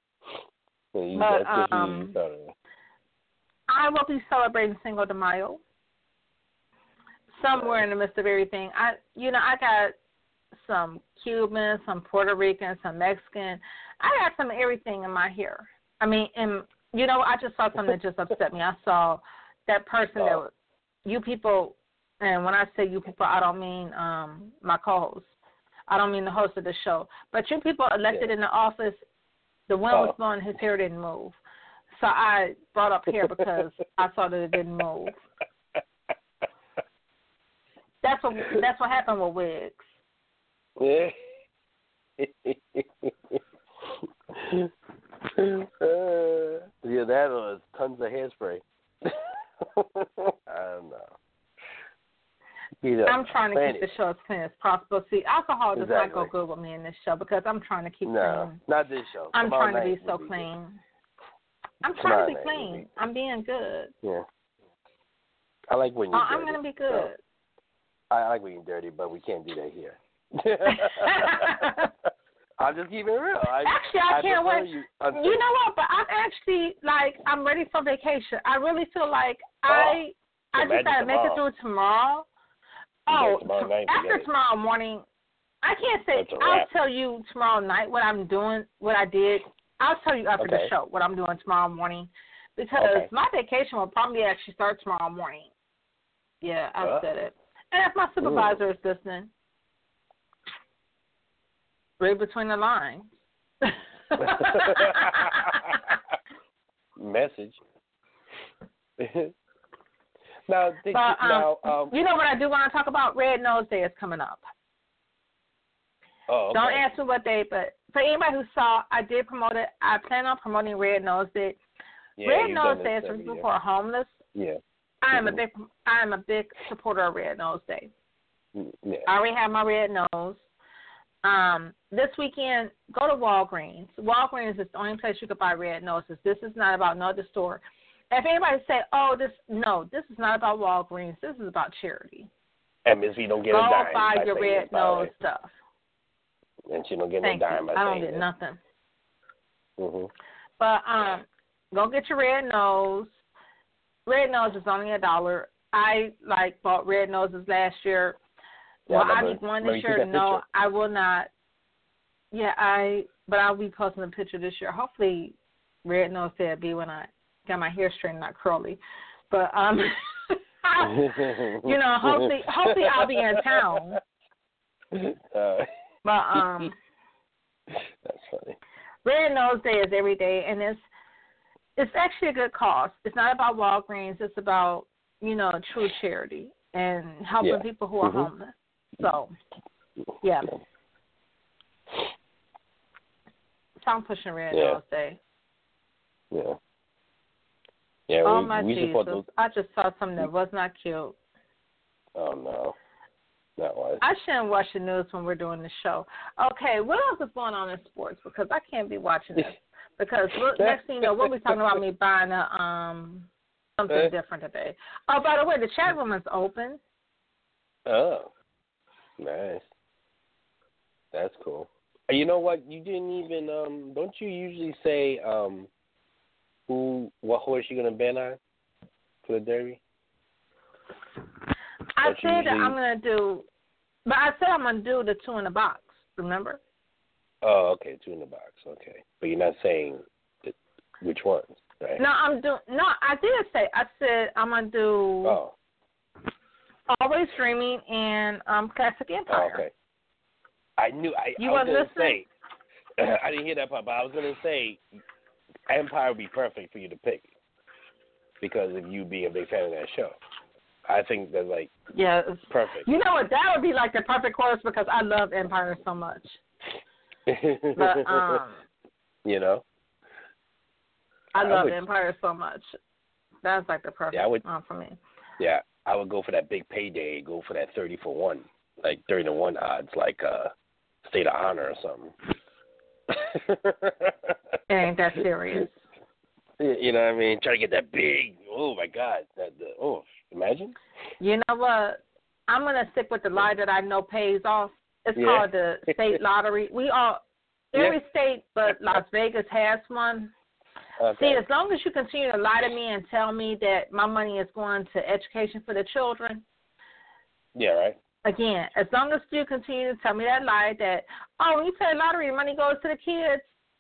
you but um, you I will be celebrating Cinco de Mayo somewhere in the midst of everything. I, you know, I got some Cuban, some Puerto Rican, some Mexican. I got some of everything in my hair. I mean, and you know, I just saw something that just upset me. I saw that person oh. that was, you people, and when I say you people, I don't mean um, my co-host. I don't mean the host of the show. But you people elected yeah. in the office, the wind oh. was blowing, his hair didn't move. So I brought up hair because I saw that it didn't move. That's what that's what happened with wigs. Yeah. uh, yeah, that was tons of hairspray. I don't know. You know, I'm trying to keep the show as clean as possible. See, alcohol does exactly. not go good with me in this show because I'm trying to keep no, clean. not this show. I'm Tomorrow trying to be so be clean. Good. I'm trying Tomorrow to be clean. Be I'm being good. Yeah. I like when you're oh, dirty. I'm going to be good. So, I like when you're dirty, but we can't do that here. I'll just keep it real. I, actually, I, I can't wait. You, you know what? But I'm actually, like, I'm ready for vacation. I really feel like oh, I I just got to make it through tomorrow. Oh, tomorrow night, after tomorrow morning, I can't say. I'll tell you tomorrow night what I'm doing, what I did. I'll tell you after okay. the show what I'm doing tomorrow morning because okay. my vacation will probably actually start tomorrow morning. Yeah, I've uh, said it. And if my supervisor ooh. is listening, read between the lines. Message. now, did but, you, um, now um, you know what I do want to talk about? Red Nose Day is coming up. Oh, okay. Don't ask me what day, but for anybody who saw, I did promote it. I plan on promoting Red Nose Day. Yeah, Red Nose Day is for people who are homeless. Yeah. I am mm-hmm. a big I am a big supporter of Red Nose Day. Yeah. I already have my red nose. Um, this weekend, go to Walgreens. Walgreens is the only place you can buy red noses. This is not about no other store. If anybody say, "Oh, this," no, this is not about Walgreens. This is about charity. And Miss V don't get go a dime. buy your red nose stuff. And she don't get Thank no dime. You. I don't get that. nothing. Mhm. But um, go get your red nose. Red nose is only a dollar. I like bought red noses last year. Yeah, well, I, I need one this year. No, I will not. Yeah, I. But I'll be posting a picture this year. Hopefully, red nose day will be when I got my hair straightened, not curly. But um, you know, hopefully, hopefully I'll be in town. Uh, but um, that's funny. Red Nose Day is every day, and it's it's actually a good cause. It's not about Walgreens. It's about, you know, true charity and helping yeah. people who are mm-hmm. homeless. So, yeah. tongue pushing red Yeah. all day. Yeah. Yeah, Oh, we, my we Jesus. support those. I just saw something that was not cute. Oh, no. Not what? I shouldn't watch the news when we're doing the show. Okay, what else is going on in sports? Because I can't be watching this. Because look, next thing you know, we'll be talking about me buying a, um something different today. Oh, by the way, the chat room is open. Oh, nice. That's cool. You know what? You didn't even, um, don't you usually say um, who, what horse you're going to bet on for the Derby? I Don't you said that usually- I'm going to do, but I said I'm going to do the two in the box, remember? Oh, okay, two in the box, okay. But you're not saying the, which ones, right? No, I'm doing, no, I did say, I said I'm going to do Oh. Always Dreaming and um, Classic Empire. Oh, okay. I knew, I, You I was wasn't going to listening? say, I didn't hear that part, but I was going to say Empire would be perfect for you to pick because of you being a big fan of that show. I think that's like yeah, perfect. You know what? That would be like the perfect course because I love Empire so much. But um, you know, I I love would, Empire so much. That's like the perfect yeah, I would, one for me. Yeah, I would go for that big payday. Go for that thirty for one, like thirty to one odds, like uh, State of Honor or something. It ain't that serious. You know what I mean? Try to get that big. Oh my God! That the, oh, imagine. You know what? I'm gonna stick with the lie that I know pays off. It's Yeah. called the state lottery. We all, every Yeah. state but Las Vegas has one. Okay. See, as long as you continue to lie to me and tell me that my money is going to education for the children, Yeah. Right. again, as long as you continue to tell me that lie that, oh, when you play lottery, money goes to the kids.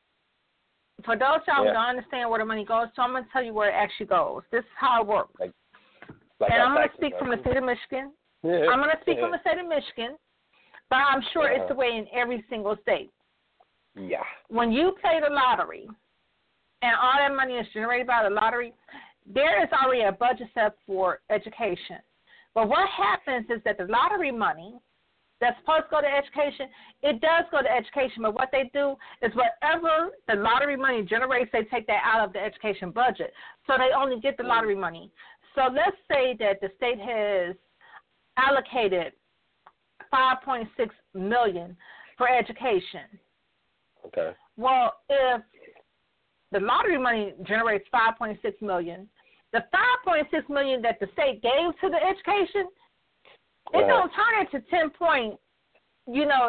For those y'all who Yeah. don't understand where the money goes to, I'm going to tell you where it actually goes. This is how it works. Like, like and our I'm going to taxes, speak right? from the state of Michigan. Yeah. I'm going to speak Yeah. from the state of Michigan, but I'm sure Uh-huh. it's the way in every single state. Yeah. When you play the lottery and all that money is generated by the lottery, there is already a budget set for education. But what happens is that the lottery money that's supposed to go to education, it does go to education, but what they do is whatever the lottery money generates, they take that out of the education budget. So they only get the lottery money. So let's say that the state has allocated five point six million dollars for education. Okay. Well, if the lottery money generates five point six million dollars, the five point six million dollars that the state gave to the education, it Uh-huh. don't turn into ten point, you know,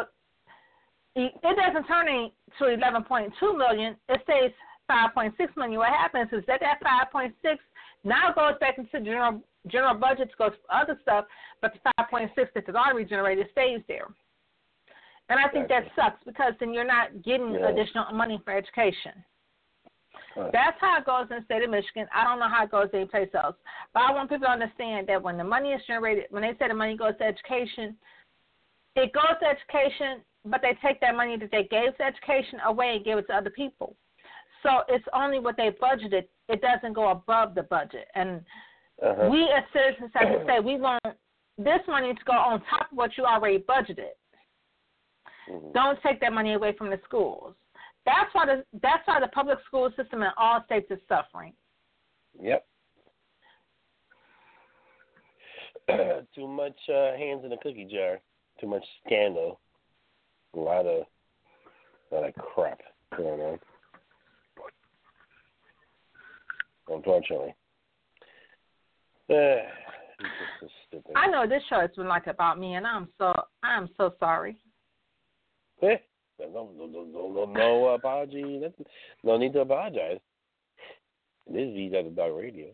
it doesn't turn into eleven point two million. It stays five point six million. What happens is that that five point six now goes back into general general budgets, goes for other stuff, but the five point six that the lottery generated stays there. And I think Gotcha. that sucks because then you're not getting Yeah. additional money for education. Huh. That's how it goes in the state of Michigan. I don't know how it goes anyplace else. But I want people to understand that when the money is generated, when they say the money goes to education, it goes to education, but they take that money that they gave to education away and give it to other people. So it's only what they budgeted. It doesn't go above the budget. And Uh-huh. we as citizens have to say we want this money to go on top of what you already budgeted. Mhm. Don't take that money away from the schools. That's why the that's why the public school system in all states is suffering. Yep. Too much uh, hands in the cookie jar. Too much scandal. A lot of, a lot of crap going on. Unfortunately. Uh, it's just so stupid. I know this show has been like about me, and I'm so I'm so sorry. Eh, no, no, no, no, no, no apology. That's- No need to apologize. This is V's at the Dog Radio.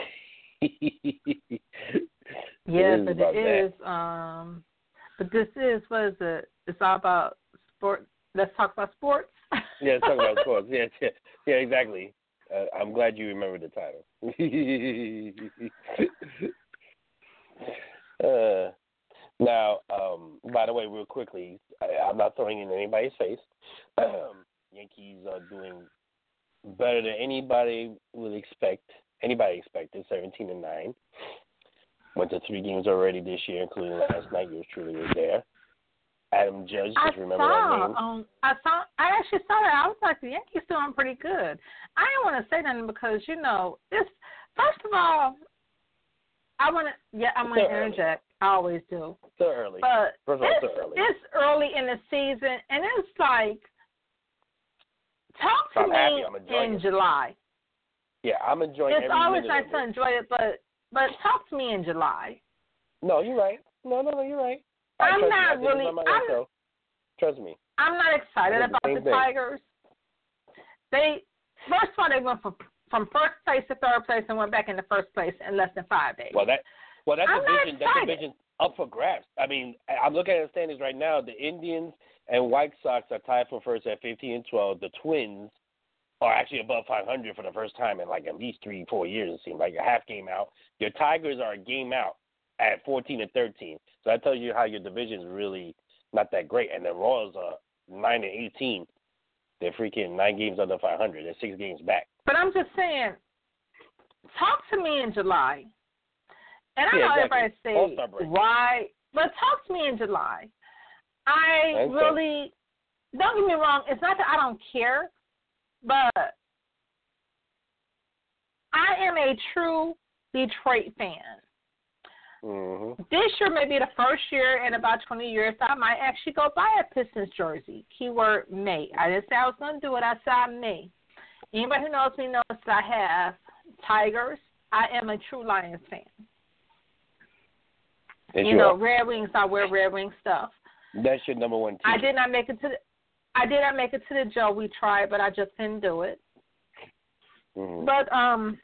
Yeah, is but about it is. Um, but this is what is it? It's all about sport. Let's talk about sports. Yeah, talk about sports. Yeah, yeah, yeah, exactly. Uh, I'm glad you remembered the title. uh, now, um, by the way, real quickly, I, I'm not throwing it in anybody's face. Um, Yankees are doing better than anybody would expect. Anybody expected, seventeen and nine. Went to three games already this year, including last night. Yours truly was there. Adam Judge. I Just remember saw, that name. Um, I saw. I actually saw that. I was like, the Yankees doing pretty good. I didn't want to say nothing because you know this. First of all, I want to. Yeah, I'm going to interject. I always do. So early. But First of all, it's, so early. it's early in the season, and it's like, talk to I'm me happy. I'm enjoying in it. July. Yeah, I'm enjoying It's every always minute nice of to it. enjoy it, but but talk to me in July. No, you're right. No, no, no, you're right. I I'm trust not you. I did really. this on my I'm, show. Trust me. I'm not excited I did the about the same thing. Tigers. They first of all they went from from first place to third place and went back into first place in less than five days. Well, that well that I'm not division that excited. division's up for grabs. I mean, I'm looking at the standings right now. The Indians and White Sox are tied for first at fifteen and twelve. The Twins are actually above five hundred for the first time in like at least three, four years. It seems like a half game out. Your Tigers are a game out at fourteen and thirteen. So that tells you how your division is really not that great. And the Royals are nine and eighteen. They're freaking nine games under five hundred. They're six games back. But I'm just saying, talk to me in July. And I Yeah, know exactly. everybody say All-Star break. why, but talk to me in July. I Okay. really, don't get me wrong, it's not that I don't care, but I am a true Detroit fan. Mm-hmm. This year may be the first year in about twenty years that I might actually go buy a Pistons jersey. Keyword may. I didn't say I was going to do it. I said I may. Anybody who knows me knows that I have Tigers. I am a true Lions fan. Yes, you, you know, are. Red Wings, I wear Red Wing stuff. That's your number one team. I did not make it to the I did not make it to the Joe. We tried, but I just couldn't do it. Mm-hmm. But um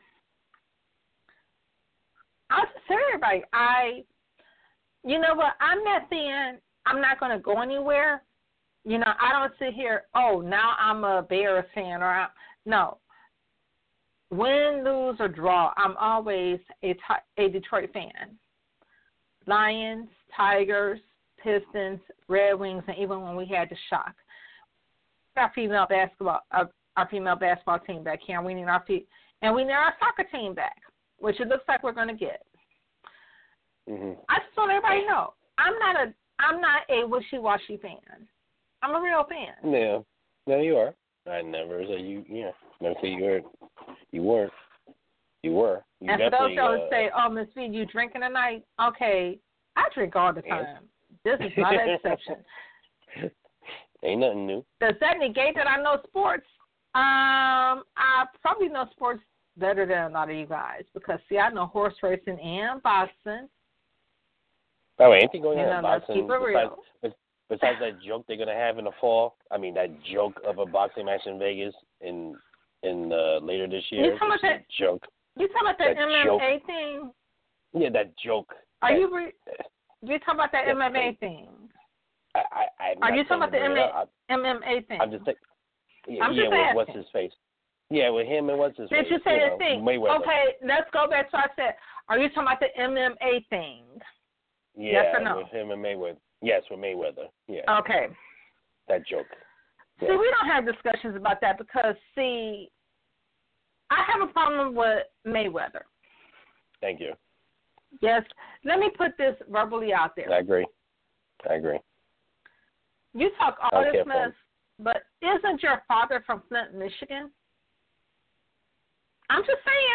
I'll just tell everybody, I, you know what, I'm not saying I'm not going to go anywhere. You know, I don't sit here, oh, now I'm a Bears fan. or I, No. Win, lose, or draw, I'm always a, a Detroit fan. Lions, Tigers, Pistons, Red Wings, and even when we had the shock. Our female basketball, our, our female basketball team back here, and we need our feet, and we need our soccer team back, which it looks like we're going to get. Mm-hmm. I just want everybody to know I'm not a I'm not a wishy-washy fan. I'm a real fan. Yeah, no, you are. I never said you. Yeah, never said you were. You weren't. You were. You and for those definitely, who uh, say, "Oh, Miss V, you drinking tonight?" Okay, I drink all the time. This is not an exception. Ain't nothing new. Does that negate that I know sports? Um, I probably know sports better than a lot of you guys because see, I know horse racing and boxing. Oh, anything going You on know, in let's boxing keep it besides, real. besides that joke they're gonna have in the fall? I mean, that joke of a boxing match in Vegas in in uh, later this year. You talking about that joke? You talking about that, that M M A joke. thing? Yeah, that joke. Are that, you re- you talking about that that's M M A crazy. thing? I, I, I'm Are not you talking about the saying to bring it up. M M A thing? I'm just saying. Yeah, I'm yeah just with asking. what's his face? Yeah, with him and what's his Did face? you say you the know, thing? Mayweather. Okay, let's go back to what I said. Are you talking about the M M A thing? Yeah, yes or no? with him and Mayweather. Yes, with Mayweather. Yeah. Okay. That joke. Yeah. See, we don't have discussions about that because, see, I have a problem with Mayweather. Thank you. Yes. Let me put this verbally out there. I agree. I agree. You talk all Okay, this mess, but isn't your father from Flint, Michigan? I'm just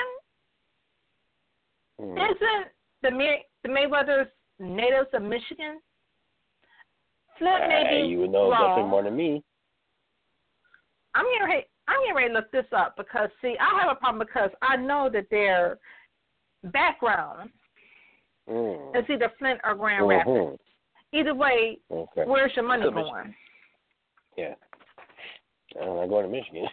saying. Hmm. Isn't the, May- the Mayweathers natives of Michigan? Flint may Hey, be you would know wrong. definitely more than me. I'm getting ready, I'm getting ready to look this up because, see, I have a problem because I know that their background Mm. is either Flint or Grand Mm-hmm. Rapids. Either way, Okay. where's your money So going? Michigan. Yeah. I'm not going to Michigan.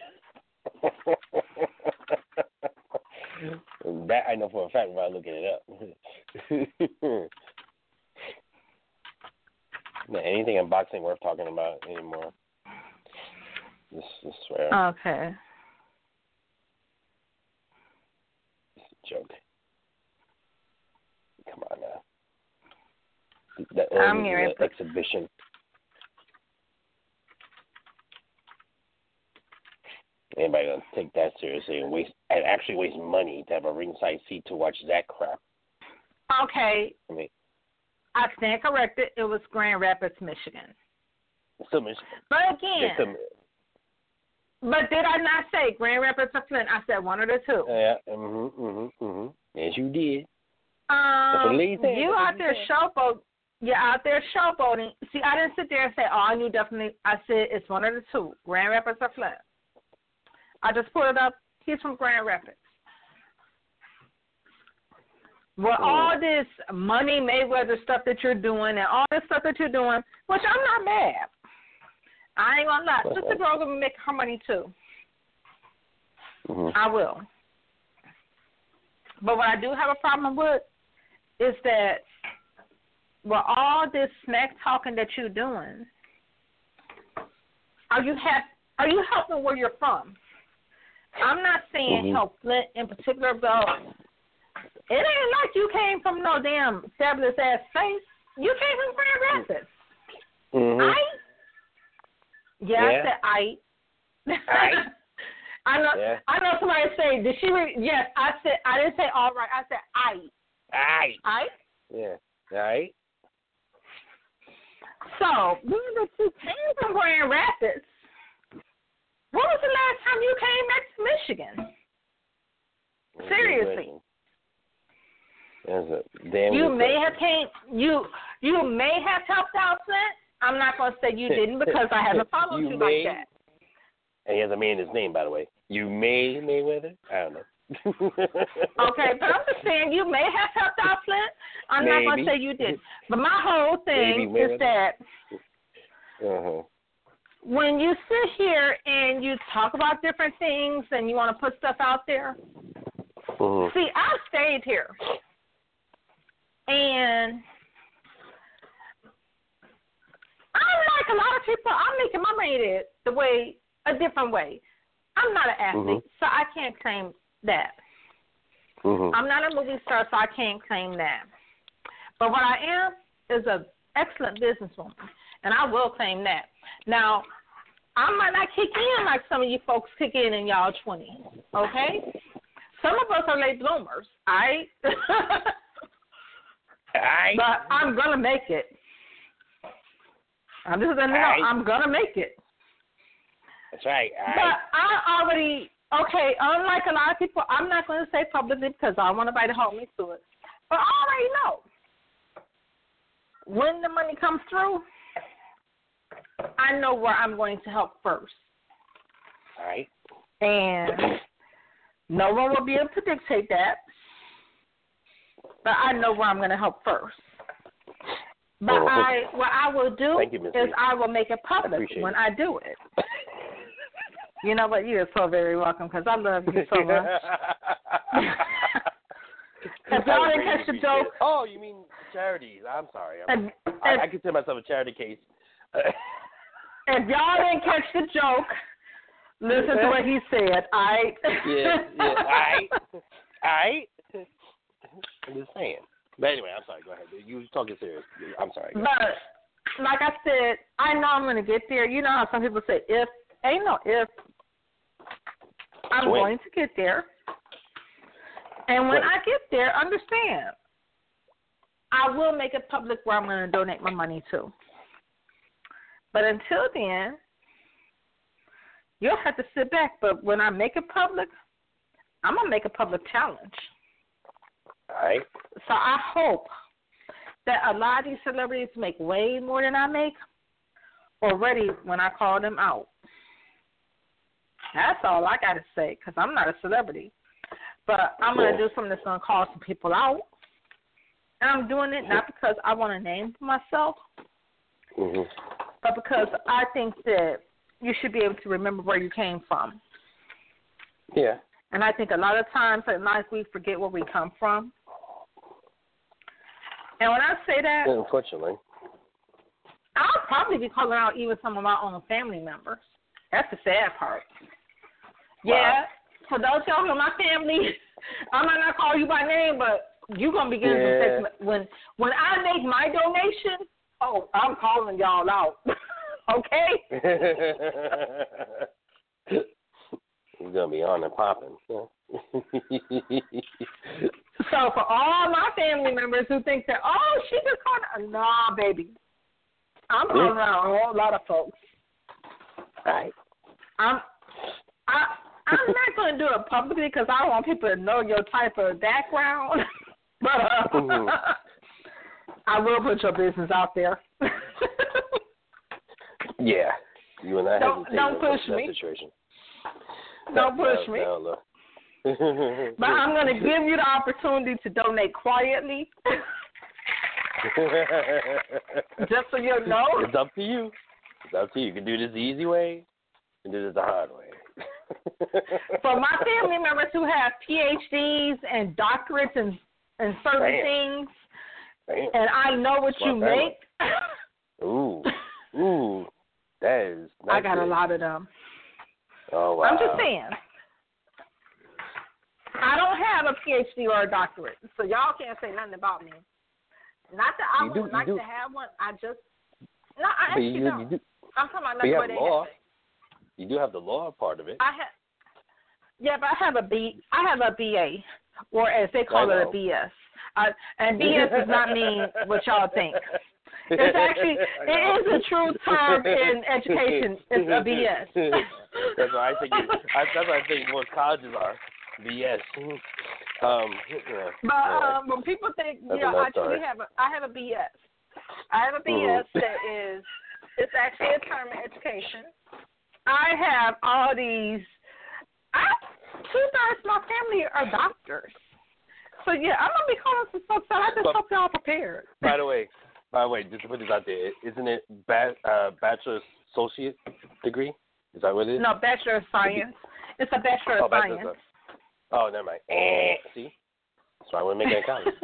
That I know for a fact by looking it up. Not anything in boxing worth talking about anymore. This is swear. Okay. It's a joke. Come on now. That I'm was here. an exhibition. Anybody gonna take that seriously and waste and actually waste money to have a ringside seat to watch that crap? Okay. I mean, I stand corrected. It was Grand Rapids, Michigan. some, but again, some, but did I not say Grand Rapids or Flint? I said one of the two. Yeah, mm-hmm, mm-hmm, mm-hmm. Yes, you did. Um, you out there showboat. You're out there showboating. See, I didn't sit there and say, oh, I knew definitely. I said it's one of the two, Grand Rapids or Flint. I just pulled it up. He's from Grand Rapids. Well, mm. all this Money Mayweather stuff that you're doing and all this stuff that you're doing, which I'm not mad. I ain't gonna lie. Sister Girl gonna make her money too. Mm-hmm. I will. But what I do have a problem with is that with all this smack talking that you're doing, are you ha- are you helping where you're from? I'm not saying mm-hmm. help Flint in particular, but it ain't like you came from no damn fabulous ass place. You came from Grand Rapids. Mm-hmm. I yeah, yeah, I said I. I. I know. Yeah. I know somebody say, "Did she?" Re-? Yes, I said. I didn't say all right. I said I. I. I. Yeah. Right. So, being that you came from Grand Rapids, when was the last time you came back to Michigan? That's Seriously. That's a damn You good may question. have came. You you may have helped out Flint. I'm not going to say you didn't because I haven't followed you, you like may, that. And he has a man in his name, by the way. You may Mayweather? I don't know. Okay, but I'm just saying you may have helped out Flint. I'm Maybe. not going to say you did. But my whole thing is that uh-huh. when you sit here and you talk about different things and you want to put stuff out there, uh-huh. see, I stayed here. And I'm like a lot of people, I'm making my money the way, a different way. I'm not an athlete, mm-hmm. so I can't claim that. Mm-hmm. I'm not a movie star, so I can't claim that. But what I am is an excellent businesswoman, and I will claim that. Now, I might not kick in like some of you folks kick in in y'all twenties, okay? Some of us are late bloomers, all right? Aye. But I'm going to make it. I'm just going to know I'm going to make it. That's right. Aye. But I already, okay, unlike a lot of people, I'm not going to say publicly because I don't want nobody to hold me to it. But I already know. When the money comes through, I know where I'm going to help first. All right. And no one will be able to dictate that. But I know where I'm going to help first. But oh, I, what I will do Thank you, is Lee. I will make it public I when it. I do it. You know what? You're so very welcome because I love you so much. If y'all didn't catch the joke. Oh, you mean charities. I'm sorry. I'm, If, I, if, I consider myself a charity case. if y'all didn't catch the joke, listen to what he said. All right? yeah, yeah. All right. All right. I'm just saying. But anyway, I'm sorry. Go ahead. You were talking serious. I'm sorry. But like I said, I know I'm going to get there. You know how some people say, if, ain't no if. I'm when? going to get there. And when when? I get there, understand, I will make it public where I'm going to donate my money to. But until then, you'll have to sit back. But when I make it public, I'm going to make a public challenge. All right. So I hope that a lot of these celebrities make way more than I make already when I call them out. That's all I got to say because I'm not a celebrity. But I'm going to do something that's going to call some people out. And I'm doing it not because I want a name for myself, mm-hmm. but because I think that you should be able to remember where you came from. Yeah. And I think a lot of times in life we forget where we come from. And when I say that, unfortunately, I'll probably be calling out even some of my own family members. That's the sad part. Wow. Yeah, for those of y'all who are my family, I might not call you by name, but you're going to begin yeah. to take, when, when I make my donation, oh, I'm calling y'all out. Okay? He's going to be on and popping. So for all my family members who think that, oh, she just called, nah, baby. I'm calling around a whole lot of folks. All right. I'm I I'm not going to do it publicly because I don't want people to know your type of background. But uh, mm-hmm. I will put your business out there. Yeah, you and I don't have don't push that me. Situation. Don't that, push that, me. That, but I'm going to give you the opportunity to donate quietly. Just so you know. It's up to you. It's up to you. You can do this the easy way and do this the hard way. For my family members who have P H Ds and doctorates and, and certain Damn. things, Damn. and I know what Smart you family. make. Ooh. Ooh. That is I got good. a lot of them. Oh, wow. I'm just saying. I don't have a P H D or a doctorate, so y'all can't say nothing about me. Not that I you would do, like do. to have one. I just no, I actually you, don't. You do. I'm talking about But you nothing have where law. they have it. You do have the law part of it. I have. Yeah, but I have a B. I have a B A, or as they call it, a B S. Uh, and B S does not mean what y'all think. It's actually it is a true term in education. It's a B S. That's what I think. It, I, that's what I think most colleges are. B S. Um, yeah, but yeah. um, when people think, That's you know, I story. actually have a, I have a B S. I have a B S mm-hmm. that is, it's actually a term in education. I have all these, I, two-thirds of my family are doctors. So, yeah, I'm going to be calling some folks out. I just but, hope y'all prepared. By the way, by the way, just to put this out there, isn't it ba- uh, bachelor's associate degree? Is that what it is? No, bachelor of science. It's a bachelor oh, of science. Of, oh, never mind. Eh, see? That's why I want to make that college.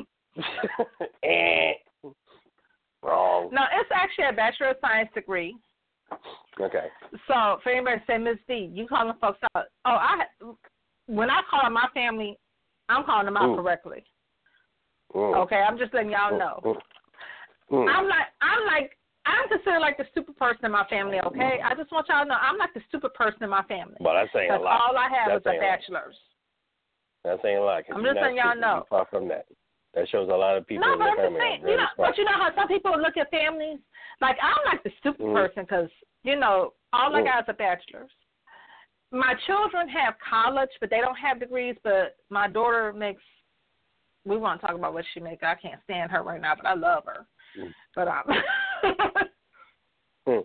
eh. Wrong. No, it's actually a bachelor of science degree. Okay. So for anybody say, Miss D, you calling folks out? Oh, I when I call my family, I'm calling them out mm. correctly. Mm. Okay, I'm just letting y'all know. Mm. Mm. I'm like I'm like I'm considered like the stupid person in my family. Okay, I just want y'all to know I'm like the stupid person in my family. Well, that's saying a lot. All I have that's is a bachelor's. That's saying a lot. I'm just letting y'all know. Far from that. That shows a lot of people no, in but the I'm family. Just saying, really you know, but you know how some people look at families? Like, I'm like the stupid mm. person because, you know, all I mm. got is a bachelor's. My children have college, but they don't have degrees, but my daughter makes, we want to talk about what she makes. I can't stand her right now, but I love her. Mm. But, um, mm.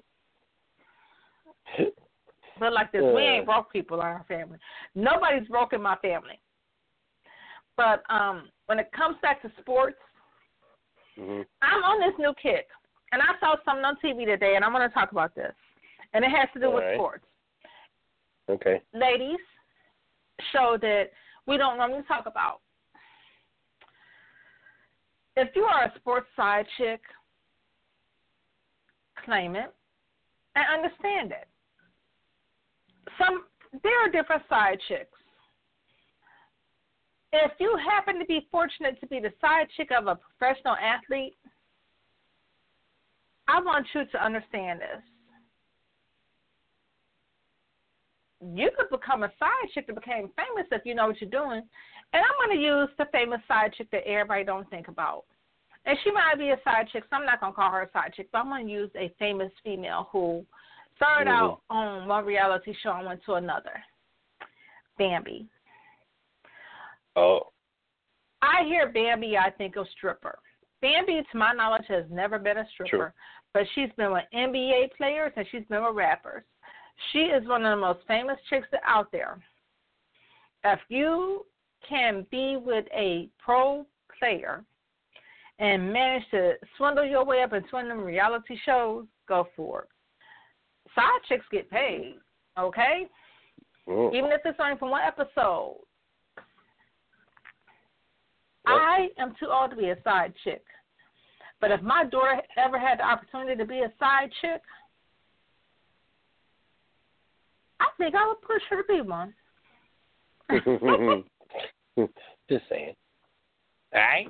but like this, we ain't broke people in our family. Nobody's broke in my family. But um, when it comes back to sports, mm-hmm. I'm on this new kick. And I saw something on T V today, and I'm going to talk about this. And it has to do All with right. sports. Okay. Ladies, show that we don't normally talk about. If you are a sports side chick, claim it and understand it. Some there are different side chicks. If you happen to be fortunate to be the side chick of a professional athlete, I want you to understand this. You could become a side chick that became famous if you know what you're doing. And I'm going to use the famous side chick that everybody don't think about. And she might be a side chick, so I'm not going to call her a side chick, but I'm going to use a famous female who started mm-hmm. out on one reality show and went to another. Bambi. Oh. I hear Bambi, I think of stripper. Bambi, to my knowledge, has never been a stripper, True. but she's been with N B A players and she's been with rappers. She is one of the most famous chicks out there. If you can be with a pro player and manage to swindle your way up into one of them reality shows, go for it. Side chicks get paid, okay? Mm. Even if it's only for one episode. Yep. I am too old to be a side chick. But if my daughter ever had the opportunity to be a side chick, I think I would push her to be one. Just saying. All right?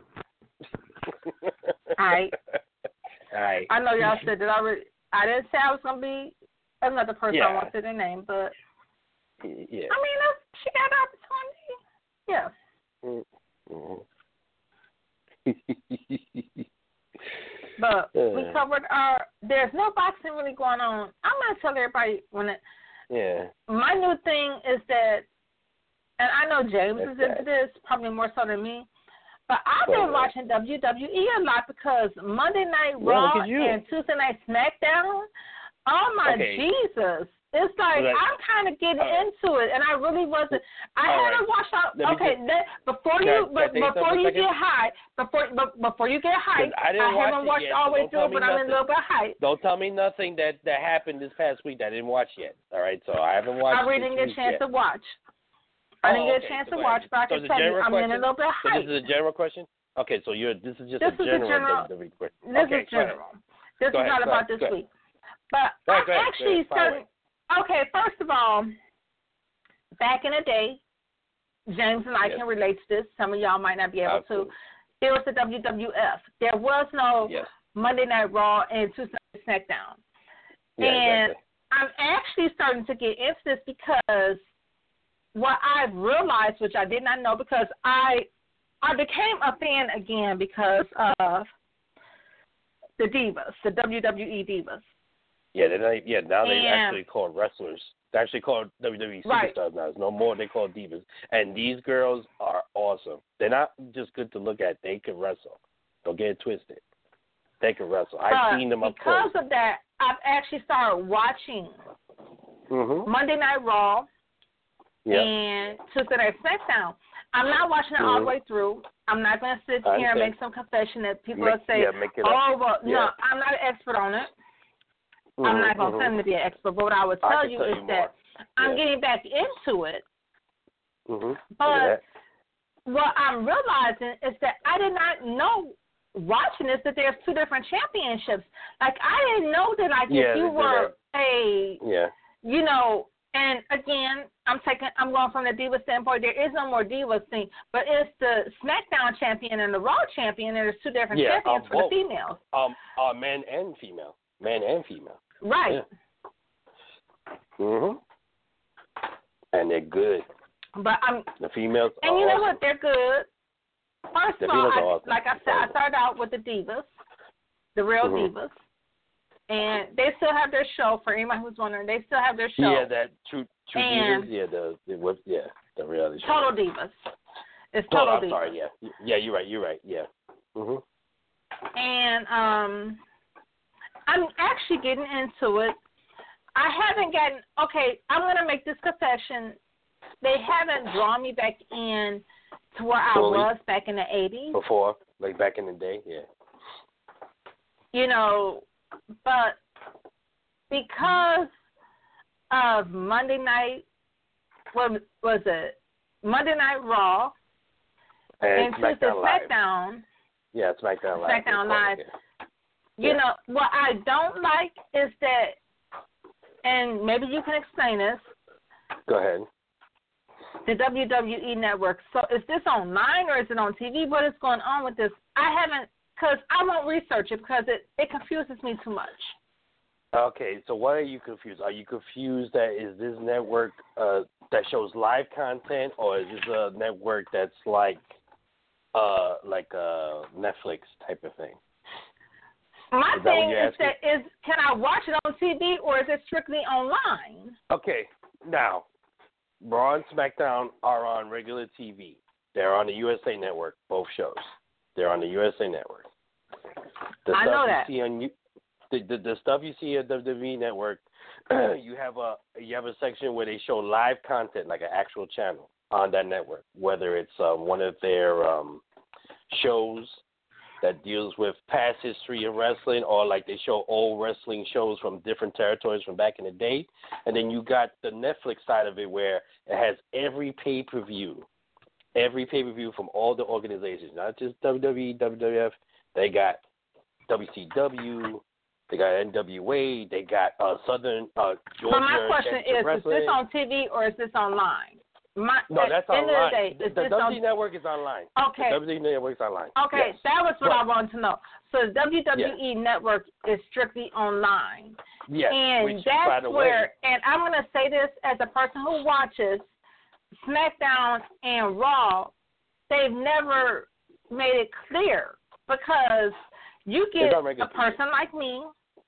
All right. All right. I know y'all said that I already. I didn't say I was going to be another person yeah. I wanted their name, but yeah. I mean, if she got the opportunity, yeah. Mm-hmm. But we covered our there's no boxing really going on. I'm gonna tell everybody when it. Yeah. My new thing is that, and I know James That's is into that. this probably more so than me, but I've Go been ahead. watching W W E a lot because Monday Night Yeah, Raw look at you. and Tuesday Night SmackDown. Oh my Okay. Jesus! It's like Right. I'm kind of getting All right. into it, and I really wasn't. I All haven't right. watched out. Let me Okay, just- that, before Can I- you, can I but say something before for a you second? get high, before but before you get hyped, I didn't watch haven't it watched yet, all the so way don't through, tell me but I'm in a nothing. little bit hyped. Don't tell me nothing that, that happened this past week that I didn't watch yet. All right, so I haven't watched. I really this didn't get a week chance yet. to watch. I didn't Oh, get okay. a chance So to go watch, ahead. but I So can it's a tell you, general I'm in a question? little bit So hyped. this is a general question. Okay, so you're this is just This a is a general, general- W W E question. This okay, is go ahead. general. This Go is ahead, not go about ahead, this go ahead. week. But Go ahead, I'm go ahead, actually go ahead, fire certain. Okay, first of all, back in the day, James and I Yes. can relate to this. Some of y'all might not be able Absolutely. to. There was the W W F. There was no Yes. Monday Night Raw and Tuesday Night SmackDown. Yeah, and exactly. I'm actually starting to get into this because what I've realized, which I did not know, because I I became a fan again because of the Divas, the W W E Divas. Yeah, they're not, yeah. Now they And- actually called wrestlers. They're actually called W W E Right. superstars now. It's no more. They call divas, and these girls are awesome. They're not just good to look at. They can wrestle. Don't get it twisted. They can wrestle. I've But seen them up because close. of that, I've actually started watching Mm-hmm. Monday Night Raw Yeah. and Tuesday Night SmackDown. I'm not watching it all the Mhm. way through. I'm not going to sit I here and understand. make some confession that people Make- will say, yeah, make it up. oh, well, Yeah. no, I'm not an expert on it. Mm-hmm. I'm not going to mm-hmm. claim to be an expert, but what I would I tell can you tell is you that I'm Yeah. getting back into it. Mm-hmm. But what I'm realizing is that I did not know watching this that there's two different championships. Like, I didn't know that, like, Yeah, if you they- were a, Yeah. you know, and again, I'm taking, I'm going from the Diva standpoint. There is no more Divas thing, but it's the SmackDown champion and the Raw champion, and there's two different Yeah, champions uh, for the both. females. Um, uh, man and female. Man and female. Right. Yeah. Mm-hmm. And they're good. But I'm, The females and are you know awesome. what? They're good. First The of all, Divas I, are awesome. like I said, I started out with the Divas, the real Mhm. Divas, and they still have their show. For anyone who's wondering, they still have their show. Yeah, that true, true And- divas. Yeah, the, the what? Yeah, the reality show. Total Divas. It's Oh, Total I'm Divas. sorry. Yeah, yeah, you're right. You're right. Yeah. Mhm. And um, I'm actually getting into it. I haven't gotten, okay, I'm going to make this confession. They haven't drawn me back in to where I Fully. was back in the eighties. Before, like back in the day. Yeah. You know, but because of Monday night, what was it? Monday Night Raw And, and Tuesday SmackDown Live. SmackDown. Yeah, SmackDown Live. SmackDown Live. You Yeah. know, what I don't like is that, and maybe you can explain this, Go ahead. the W W E Network. So is this online or is it on T V? What is going on with this? I haven't, because I won't research it because it, it confuses me too much. Okay, so what are you confused? Are you confused that is this network uh, that shows live content, or is this a network that's like uh, like a Netflix type of thing? My Is that what thing you're is that is can I watch it on T V or is it strictly online? Okay, now Raw and SmackDown are on regular T V. They're on the U S A Network, both shows. They're on the U S A Network. The I stuff know you that. See on you, the, the the stuff you see at W W E Network, you have a you have a section where they show live content, like an actual channel on that network. Whether it's um, one of their um, shows that deals with past history of wrestling, or like they show old wrestling shows from different territories from back in the day. And then you got the Netflix side of it where it has every pay-per-view, every pay-per-view from all the organizations, not just W W E, W W F. They got W C W, they got N W A, they got uh, Southern uh, Georgia. But my question Championship is, is Wrestling. this on T V or is this online? My, No, at that's the end online. of the day, the is the this W on, W E Network is online. Okay. The W W E Network is online. Okay, Yes. that was what But- I wanted to know. So the W W E Network is strictly online. Yes, and which, by that's the where, way, and I'm going to say this as a person who watches SmackDown and Raw, they've never made it clear because you It's get on regular a T V. person like me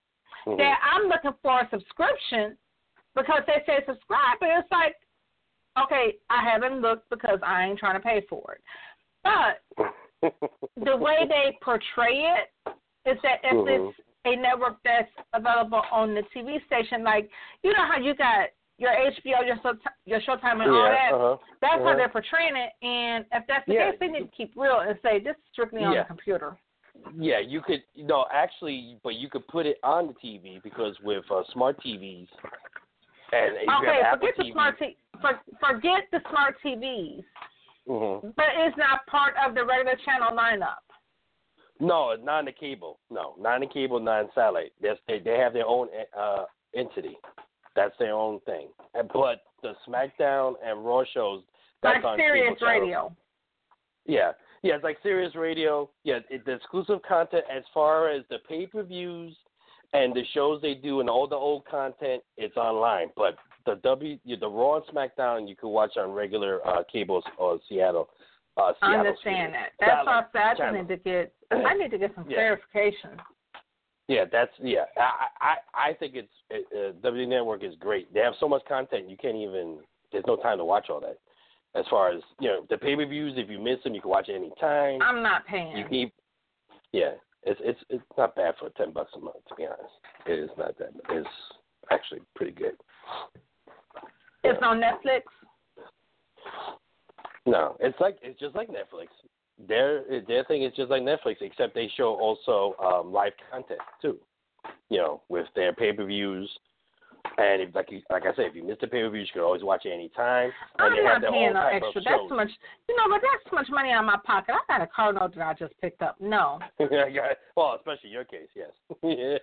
mm-hmm. that I'm looking for a subscription because they say subscribe, and it's like, okay, I haven't looked because I ain't trying to pay for it. But the way they portray it is that if mm-hmm. it's a network that's available on the T V station, like, you know how you got your H B O, your Showtime, your Showtime and yeah, all that, uh-huh, that's uh-huh. how they're portraying it. And if that's the yeah. case, they need to keep real and say, this is strictly on yeah. the computer. Yeah, you could, no, actually, but you could put it on the T V because with uh, smart T Vs, and if okay, you have Apple forget the T V, smart T for, forget the smart T Vs, mm-hmm. but it's not part of the regular channel lineup. No, not in the cable. No, not in the cable, not in satellite. That's, they they have their own uh, entity. That's their own thing. But the SmackDown and Raw shows, that's like on Sirius cable channels. Radio. Yeah, yeah, it's like Sirius Radio. Yeah, it, the exclusive content as far as the pay-per-views and the shows they do and all the old content, it's online. But the W, the Raw and SmackDown, you can watch on regular uh, cables or Seattle. Uh, I Seattle understand Studios. that. That's Satellite why I channel. need to get. I need to get some Yeah. clarification. Yeah, that's yeah. I I I think it's it, uh, W W E Network is great. They have so much content you can't even. There's no time to watch all that. As far as you know, the pay-per-views, if you miss them, you can watch it any time. I'm not paying. You can. Keep, yeah, it's it's it's not bad for ten bucks a month. To be honest, it is not that. It's actually pretty good. It's on Netflix. No, it's like it's just like Netflix. Their their thing is just like Netflix, except they show also um, live content too. You know, with their pay-per-views, and if, like you, like I said, if you miss the pay-per-views, you can always watch it anytime. And I'm they not have their paying own no type extra. of That's shows. too much. You know, but that's too much money out of my pocket. I got a car note that I just picked up. No. Well, especially your case, yes. Yeah.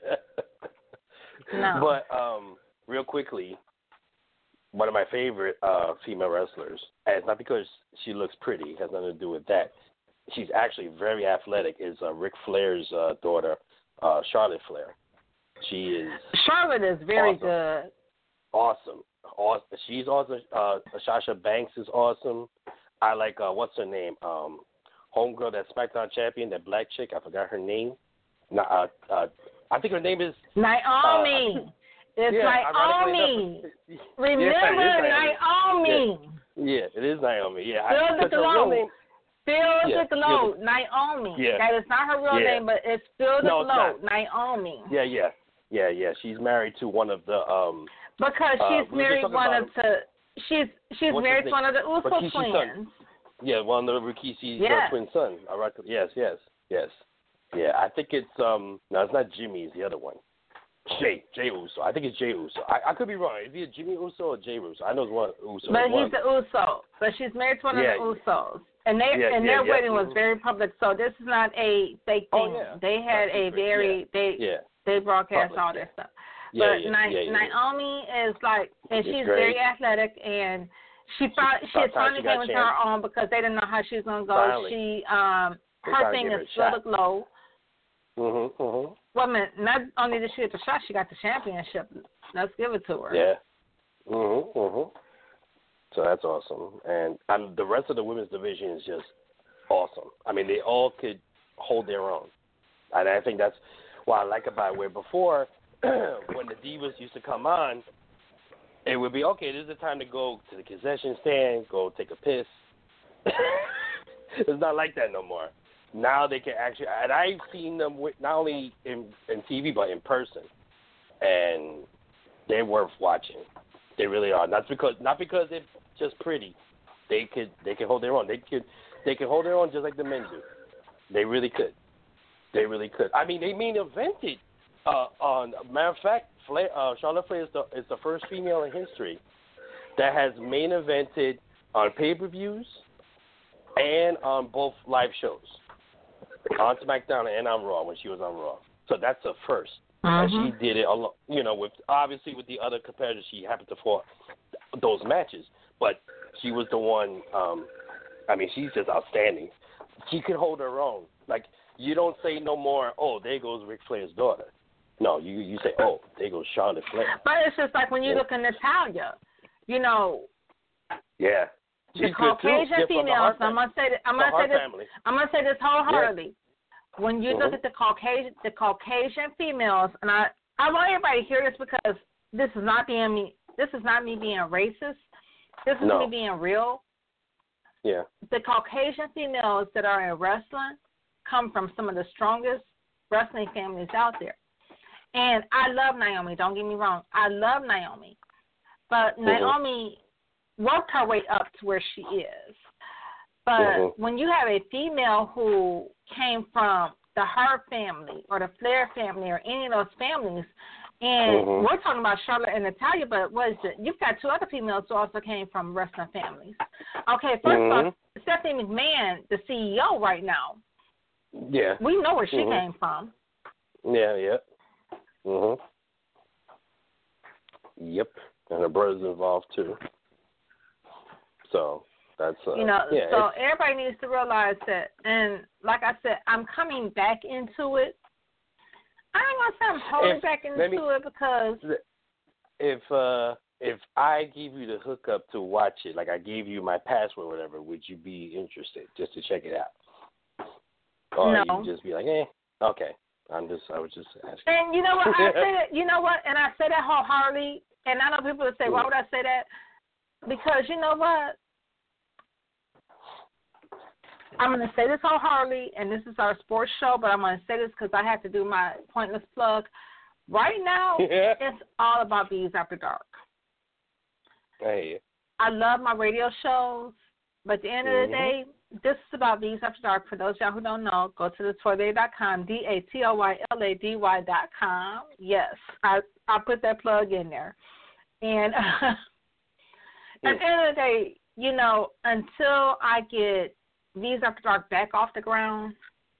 No. But um, real quickly, one of my favorite uh, female wrestlers, and it's not because she looks pretty, it has nothing to do with that. She's actually very athletic, is uh, Ric Flair's uh, daughter, uh, Charlotte Flair. She is Charlotte is very awesome. good. Awesome. Awesome. She's awesome. Uh, Sasha Banks is awesome. I like, uh, what's her name? Um, Homegirl, that SmackDown champion, that black chick, I forgot her name. Not, uh, uh, I think her name is... Naomi. Uh, It's yeah, Naomi. enough, Remember yeah, Naomi. Yeah. yeah, it is Naomi. Yeah, Feel I, the her real glow. name, Feel yeah, the glow. yeah. Naomi. Yeah. That is not her real yeah. name, but it's Feel the no, glow. It's not. Naomi. Yeah, yeah, yeah, yeah. She's married to one of the um. Because uh, she's we married one of the. She's she's What's married his to one of the Uso Rikishi's twins. son. Yeah, one of the Rikishi's Yeah. uh, twin son. I reckon. Yes, yes, yes. Yeah, I think it's um. No, it's not Jimmy. It's the other one. Jay, Jay Uso. I think it's Jay Uso. I, I could be wrong. Is it Jimmy Uso or Jay Uso? I know it's one Uso. But one. he's the Uso. But she's married to one Yeah. of the Usos. And they Yeah, and yeah, their yeah. wedding was Mhm. very public, so this is not a fake Oh, thing. yeah. They had Not a secret. very Yeah. they Yeah. they broadcast Public, all yeah. that stuff. Yeah, But yeah, Na- yeah, yeah. Naomi is like, and It's she's great. very athletic, and she found she about time finally she came got into chance. her own because they didn't know how she was gonna go. Finally. She um They her finally thing gave her is a Feel the shot. glow. Mhm, mhm. Well, I mean, not only did she get the shot, she got the championship. Let's give it to her. Yeah. Mhm, mhm. So that's awesome, and um, the rest of the women's division is just awesome. I mean, they all could hold their own, and I think that's what I like about it. Where before, when the divas used to come on, it would be okay. This is the time to go to the concession stand, go take a piss. It's not like that no more. Now they can actually, and I've seen them with, not only in, in T V but in person, and they're worth watching. They really are. Not because not because they're just pretty. They could they can hold their own. They could they can hold their own just like the men do. They really could. They really could. I mean, they main evented. Uh, on matter of fact, Flair, uh, Charlotte Flair is the is the first female in history that has main evented on pay-per-views and on both live shows, on SmackDown and on Raw when she was on Raw. So that's a first. And Mhm. she did it, alo- you know, with obviously with the other competitors she happened to fought those matches, but she was the one. Um, I mean, she's just outstanding. She can hold her own. Like you don't say no more. Oh, there goes Ric Flair's daughter. No, you you say, oh, there goes Charlotte Flair. But it's just like when you Yeah. look at Natalia, you know, Yeah, the she's good too. Caucasian Yeah, from the females. Hart I'm gonna say this. I'm the gonna say Hart this. family. I'm gonna say this wholeheartedly. When you look Mhm. at the Caucasian, the Caucasian females, and I I want everybody to hear this because this is not being me. This is not me being racist. This is no. me being real. Yeah. The Caucasian females that are in wrestling come from some of the strongest wrestling families out there. And I love Naomi. Don't get me wrong. I love Naomi. But mm-hmm. Naomi worked her way up to where she is. But mm-hmm. when you have a female who came from the Hart family or the Flair family or any of those families, and mm-hmm. we're talking about Charlotte and Natalya, but what is it? You've got two other females who also came from wrestling families. Okay, first mm-hmm. of all, Stephanie McMahon, the C E O right now. Yeah. We know where she mm-hmm. came from. Yeah, yeah. Mhm. Yep. And her brother's involved too. So that's uh, you know. Yeah, so everybody needs to realize that. And like I said, I'm coming back into it. I ain't gonna say I'm holding if, back into me, it because if uh if I give you the hookup to watch it, like I gave you my password, or whatever, would you be interested just to check it out? Or no. you just be like, eh, okay. I'm just, I was just asking. And you know what? I say that, you know what? And I say that wholeheartedly. And I know people would say, why would I say that? Because you know what? I'm going to say this wholeheartedly, and this is our sports show, but I'm going to say this because I have to do my pointless plug. Right now, yeah. it's all about Bees After Dark. Hey. I love my radio shows, but at the end mm-hmm. of the day, this is about Bees After Dark. For those of y'all who don't know, go to the toy lady dot com, D A T O Y L A D Y dot com. Yes, I I put that plug in there. And uh, at the end of the day, you know, until I get Bees After Dark back off the ground,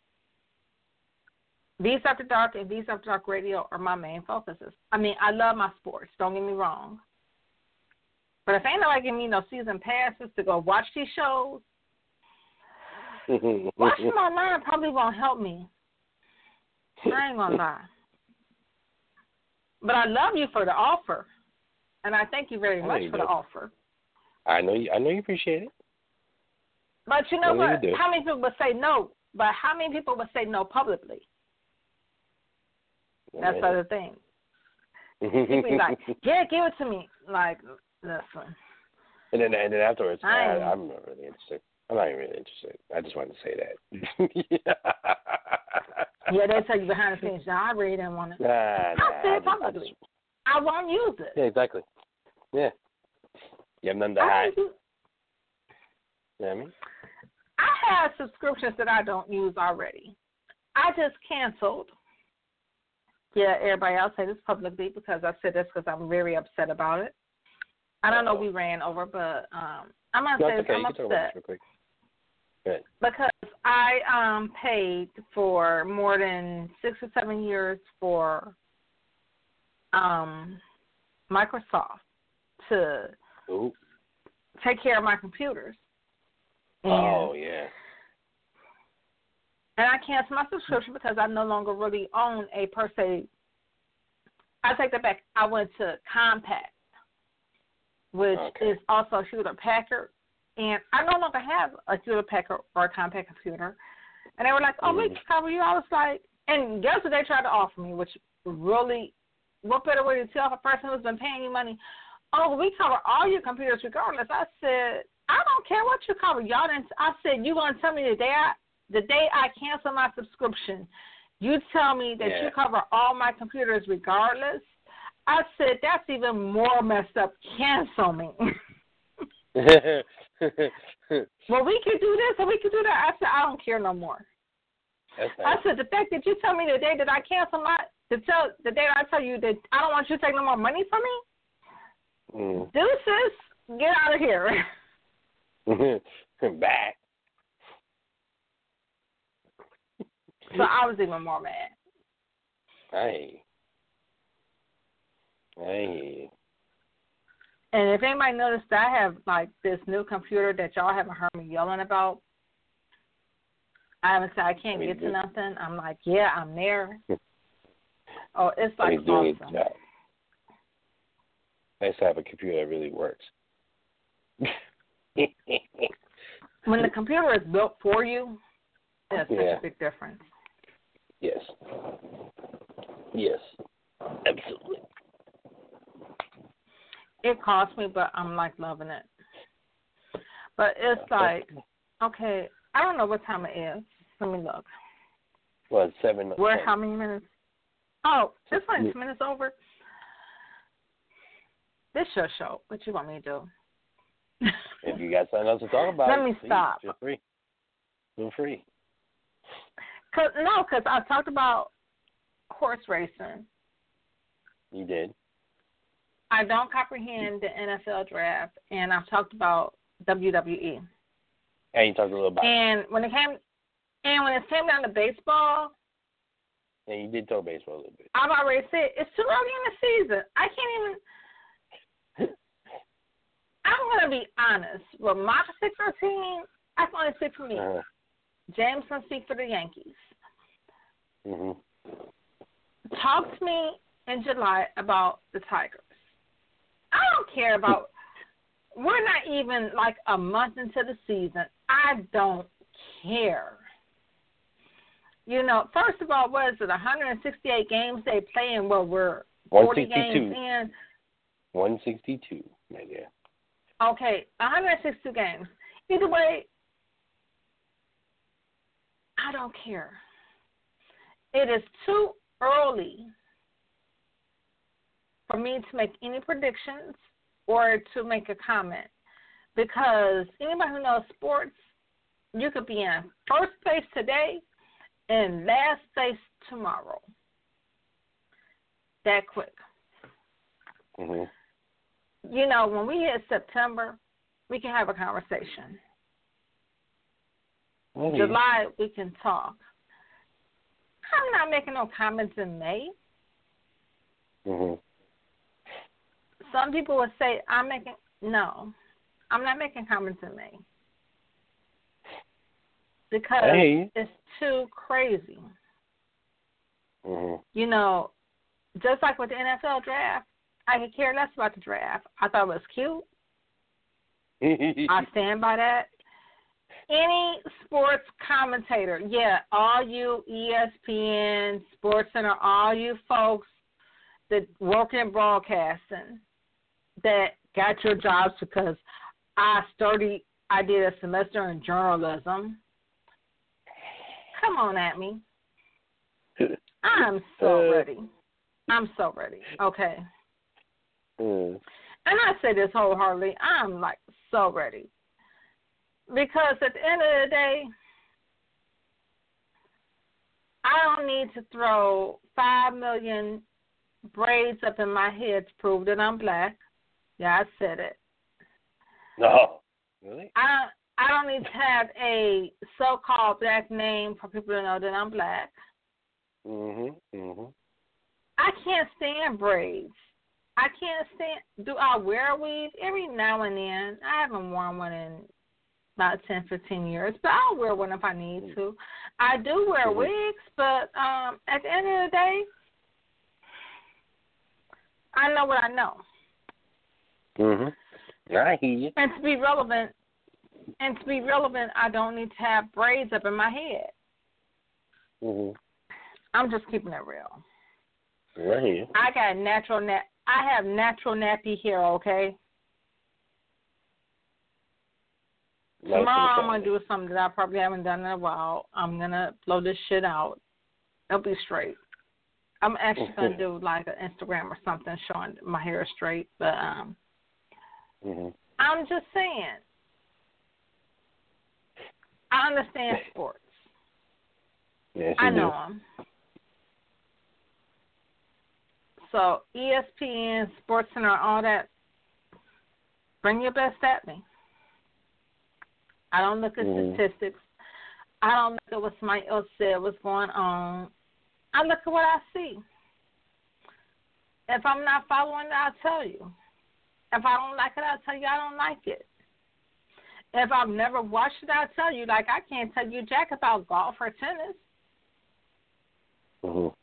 Bees After Dark and Bees After Dark Radio are my main focuses. I mean, I love my sports. Don't get me wrong. But if ain't nobody giving me no season passes to go watch these shows, watching online probably won't help me. I ain't gonna lie. But I love you for the offer, and I thank you very much you for do. the offer. I know you. I know you appreciate it. But you know what? You how many people would say no? But how many people would say no publicly? That's the other thing. People be like, "Yeah, give it to me." Like, listen. And then, and then afterwards, I I, I, I'm not really interested. I'm not even really interested. I just wanted to say that. Yeah, they tell you behind the scenes. No, I really didn't want it. Nah, I nah, said I just, publicly. I, just, I won't use it. Yeah, exactly. Yeah. You have nothing to hide. You know what I mean? I have subscriptions that I don't use already. I just canceled. Yeah, everybody else say this publicly because I said this because I'm very upset about it. I don't know we ran over, but um, I'm going to no, say this. Okay. I'm you upset. can talk about this real quick. Good. Because I um, paid for more than six or seven years for um, Microsoft to Ooh. take care of my computers. And, oh, yeah. And I canceled my subscription because I no longer really own a per se. I take that back. I went to Compaq, which okay. is also Hewlett Packard. And I no longer have a Hewlett Packard or a Compaq computer. And they were like, oh, mm-hmm. we can cover you. I was like, and guess what they tried to offer me, which really, what better way to tell a person who's been paying you money, oh, we cover all your computers regardless. I said, I don't care what you cover. Y'all didn't, I said, you're going to tell me the day I, the day I cancel my subscription, you tell me that yeah. you cover all my computers regardless. I said, that's even more messed up. Cancel me. Well, we could do this and we could do that. I said, I don't care no more. That's I nice. said, the fact that you tell me the day that I cancel my, to tell, the day that I tell you that I don't want you to take no more money from me, mm. deuces, get out of here. Back. So I was even more mad. Hey. Hey. And if anybody noticed, I have, like, this new computer that y'all haven't heard me yelling about. I haven't said I can't get to nothing. I'm like, yeah, I'm there. Oh, it's like awesome. I used to have a computer that really works. When the computer is built for you, that's such yeah. a big difference. Yes. Yes. Absolutely. It cost me, but I'm like loving it. But it's like, okay, I don't know what time it is. Let me look. Well, it's seven. We're ten. how many minutes? Oh, it's like two minutes over. This your show. What you want me to do? If you got something else to talk about, let me please, stop. Feel free. Feel free. Cause, no, because I talked about horse racing. You did. I don't comprehend the N F L draft, and I've talked about W W E. And you talked a little about. And when it came, and when it came down to baseball. Yeah, you did talk baseball a little bit. I've already said it's too early in the season. I can't even. I'm gonna be honest. With my particular team, I can only speak for me. Uh-huh. James can speak for the Yankees. Mhm. Talk to me in July about the Tigers. I don't care about. We're not even like a month into the season. I don't care. You know, first of all, what is it, one hundred sixty-eight games they play in? Well, we're forty games in. one sixty-two, my dear. Okay, one hundred sixty-two games. Either way, I don't care. It is too early for me to make any predictions or to make a comment, because anybody who knows sports, you could be in first place today and last place tomorrow. That quick. Mhm. You know, when we hit September, we can have a conversation. Mm-hmm. July, we can talk. I'm not making no comments in May. Mhm. Some people would say I'm making no. I'm not making comments in May because hey. it's too crazy. Mhm. You know, just like with the N F L draft, I could care less about the draft. I thought it was cute. I stand by that. Any sports commentator, yeah, all you E S P N, Sports Center, all you folks that work in broadcasting that got your jobs because I studied, I did a semester in journalism. Come on at me. I'm so uh, ready. I'm so ready. Okay. Mm. And I say this wholeheartedly. I'm like so ready. Because at the end of the day, I don't need to throw five million braids up in my head to prove that I'm black. Yeah, I said it. No. Really? I don't, I don't need to have a so-called black name for people to know that I'm black. Mhm. Mhm. I can't stand braids. I can't stand. Do I wear a weave every now and then? I haven't worn one in about ten, fifteen years, but I'll wear one if I need to. I do wear mm-hmm. wigs, but um, at the end of the day, I know what I know. Mhm. I hear you. And to be relevant, and to be relevant, I don't need to have braids up in my head. Mhm. I'm just keeping it real. I hear you. I got natural nap. I have natural nappy hair. Okay. Nice. Tomorrow I'm gonna do something that I probably haven't done in a while. I'm gonna blow this shit out. It'll be straight. I'm actually gonna do like an Instagram or something showing my hair is straight. But um, mhm. I'm just saying. I understand sports. Yes, I you know do. them. So E S P N, Sports Center, all that. Bring your best at me. I don't look at mm-hmm. statistics. I don't look at what somebody else said, what's going on. I look at what I see. If I'm not following it, I'll tell you. If I don't like it, I'll tell you I don't like it. If I've never watched it, I'll tell you. Like, I can't tell you jack about golf or tennis. Mm-hmm.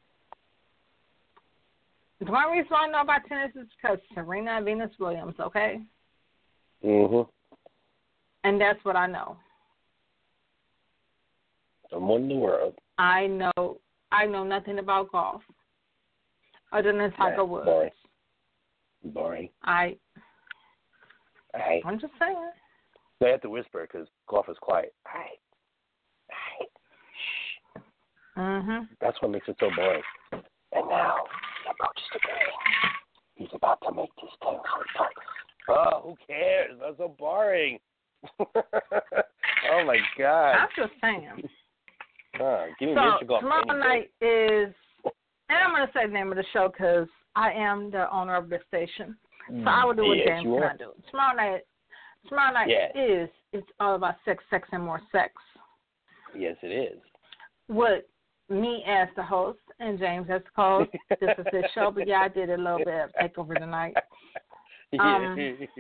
The one reason I know about tennis is because Serena and Venus Williams, okay? Mhm. And that's what I know. Someone in the world. I know I know nothing about golf. other than Tiger Yeah, Woods. boring. Boring. I. I. I'm just saying. I have to whisper because golf is quiet. I. I. Shh. Mhm. That's what makes it so boring. And now he approaches the green. He's about to make this ten foot putt. Oh, who cares? That's so boring. Oh my God. I'm just saying. Uh, give me So miniature golf tomorrow any night is, and I'm going to say the name of the show because I am the owner of this station. So I will do what yes, James you are. cannot do. Tomorrow night, tomorrow night Yeah. is it's all about sex, sex, and more sex. Yes, it is. With me as the host and James as the host. This is his show, but yeah, I did a little bit of takeover tonight. Um,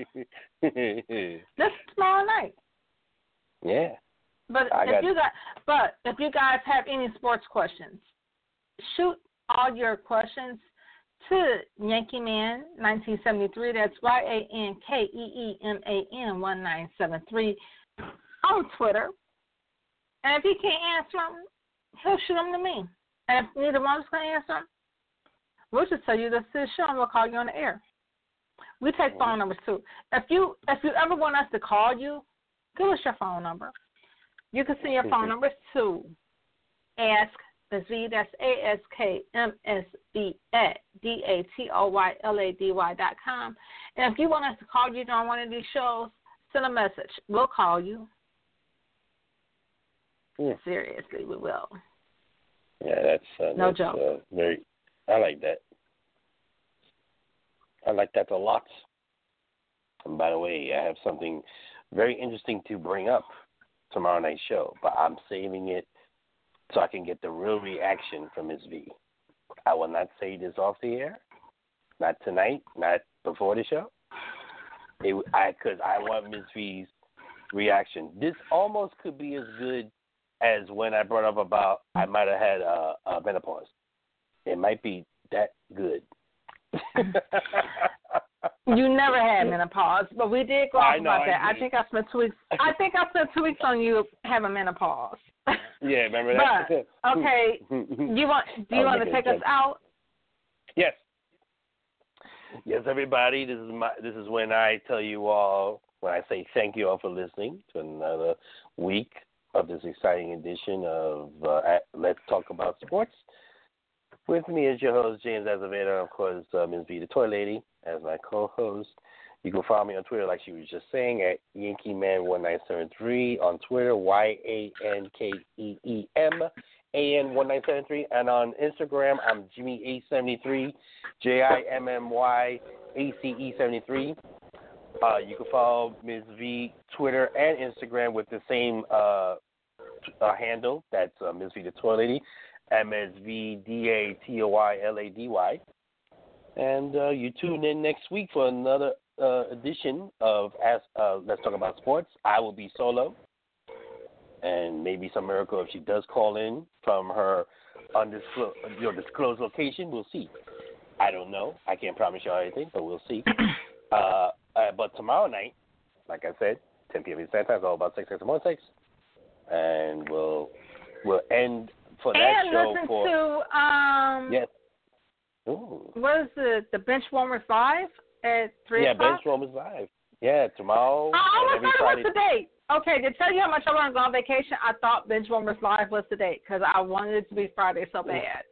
this is tomorrow night. Yeah. But I if got you got, but if you guys have any sports questions, shoot all your questions to Yankee Man nineteen seventy-three. That's Y A N K E E M A N one nine seven three on Twitter. And if he can't answer them, he'll shoot them to me. And if neither one of us can answer them, we'll just tell you this is the show and we'll call you on the air. We take phone numbers too. If you if you ever want us to call you, give us your phone number. You can send your phone numbers to Ask Miz V, that's A S K M S V at D A T O Y L A D Y dot com. And if you want us to call you during one of these shows, send a message. We'll call you. Yeah. Seriously, we will. Yeah, that's uh, no that's, joke. Uh, very. I like that. I like that a lot. And by the way, I have something very interesting to bring up tomorrow night's show, but I'm saving it so I can get the real reaction from Miz V. I will not say this off the air, not tonight, not before the show. It, I because I want Miz V's reaction. This almost could be as good as when I brought up about I might have had a, a menopause. It might be that good. You never had menopause, but we did go off I know, about that. I I think I spent two weeks. I think I spent two weeks on you having menopause. Yeah, remember that? But okay, you want? Do you want to take us out? Yes. Yes, everybody. This is my. This is when I tell you all. When I say thank you all for listening to another week of this exciting edition of uh, Let's Talk About Sports. With me is your host, James Azevedo, and of course, uh, Miz V, the Toy Lady, as my co-host. You can follow me on Twitter, like she was just saying, at Yankee Man one nine seven three on Twitter, Y A N K E E M A N one nine seven three, and on Instagram, I'm Jimmy A seventy-three, J I M M Y A C E seventy-three. Uh, you can follow Miz V Twitter and Instagram with the same uh, uh, handle. That's uh, Miz V, the Toy Lady. M S V D A T O Y L A D Y. And uh, you tune in next week for another uh, edition of Ask, uh, Let's Talk About Sports. I will be solo. And maybe some miracle if she does call in from her undisclosed, your disclosed location. We'll see. I don't know. I can't promise you anything, but we'll see. Uh, uh, but tomorrow night, like I said, ten p.m. Eastern Time, it's all about sex, sex, and more sex. And we'll, we'll end... For that and show listen for, to um yes. Ooh. What is it? The Benchwarmers Live at three yeah, o'clock. Yeah, Benchwarmers Live. Yeah, tomorrow. Oh, and every I thought Friday. it was the date. Okay, to tell you how much I want to go on vacation, I thought Benchwarmers Live was the date because I wanted it to be Friday so bad.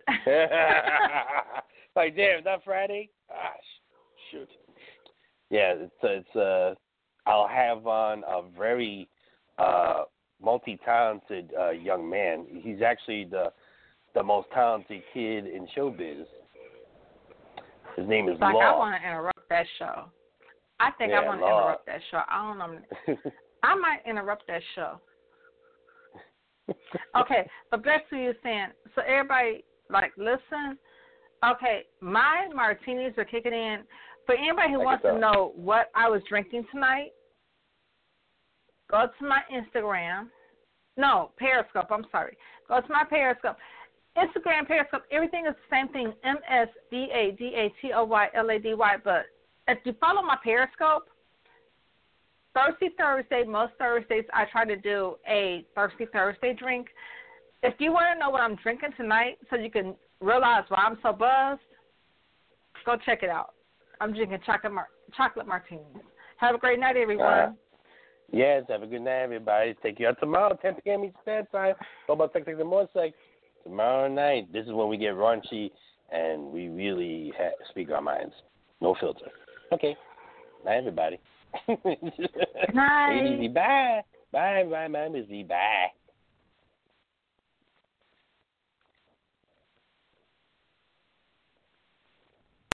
Like, damn, not Friday. Gosh, shoot. Yeah, it's it's uh, I'll have on a very uh. multi-talented uh, young man. He's actually the the most talented kid in showbiz. His name is like, Law. I want to interrupt that show. I think yeah, I want to Law. interrupt that show. I don't know. I might interrupt that show. Okay, but back to you saying, so everybody, like, listen. Okay, my martinis are kicking in. For anybody who I wants to know what I was drinking tonight, go to my Instagram. No, Periscope. I'm sorry. Go to my Periscope. Instagram, Periscope, everything is the same thing, M S V A D A T O Y L A D Y. But if you follow my Periscope, Thirsty Thursday, most Thursdays, I try to do a Thirsty Thursday drink. If you want to know what I'm drinking tonight so you can realize why I'm so buzzed, Go check it out. I'm drinking chocolate mar- chocolate martinis. Have a great night, everyone. Uh, yes, have a good night, everybody. Take you out tomorrow, ten p.m. Eastern Standard Time. Talk about sex, sex, and more sex. Tomorrow night, this is when we get raunchy and we really ha- speak our minds. No filter. Okay. Night, everybody. Night. Easy. Bye. Bye, bye, bye, Missy. Bye.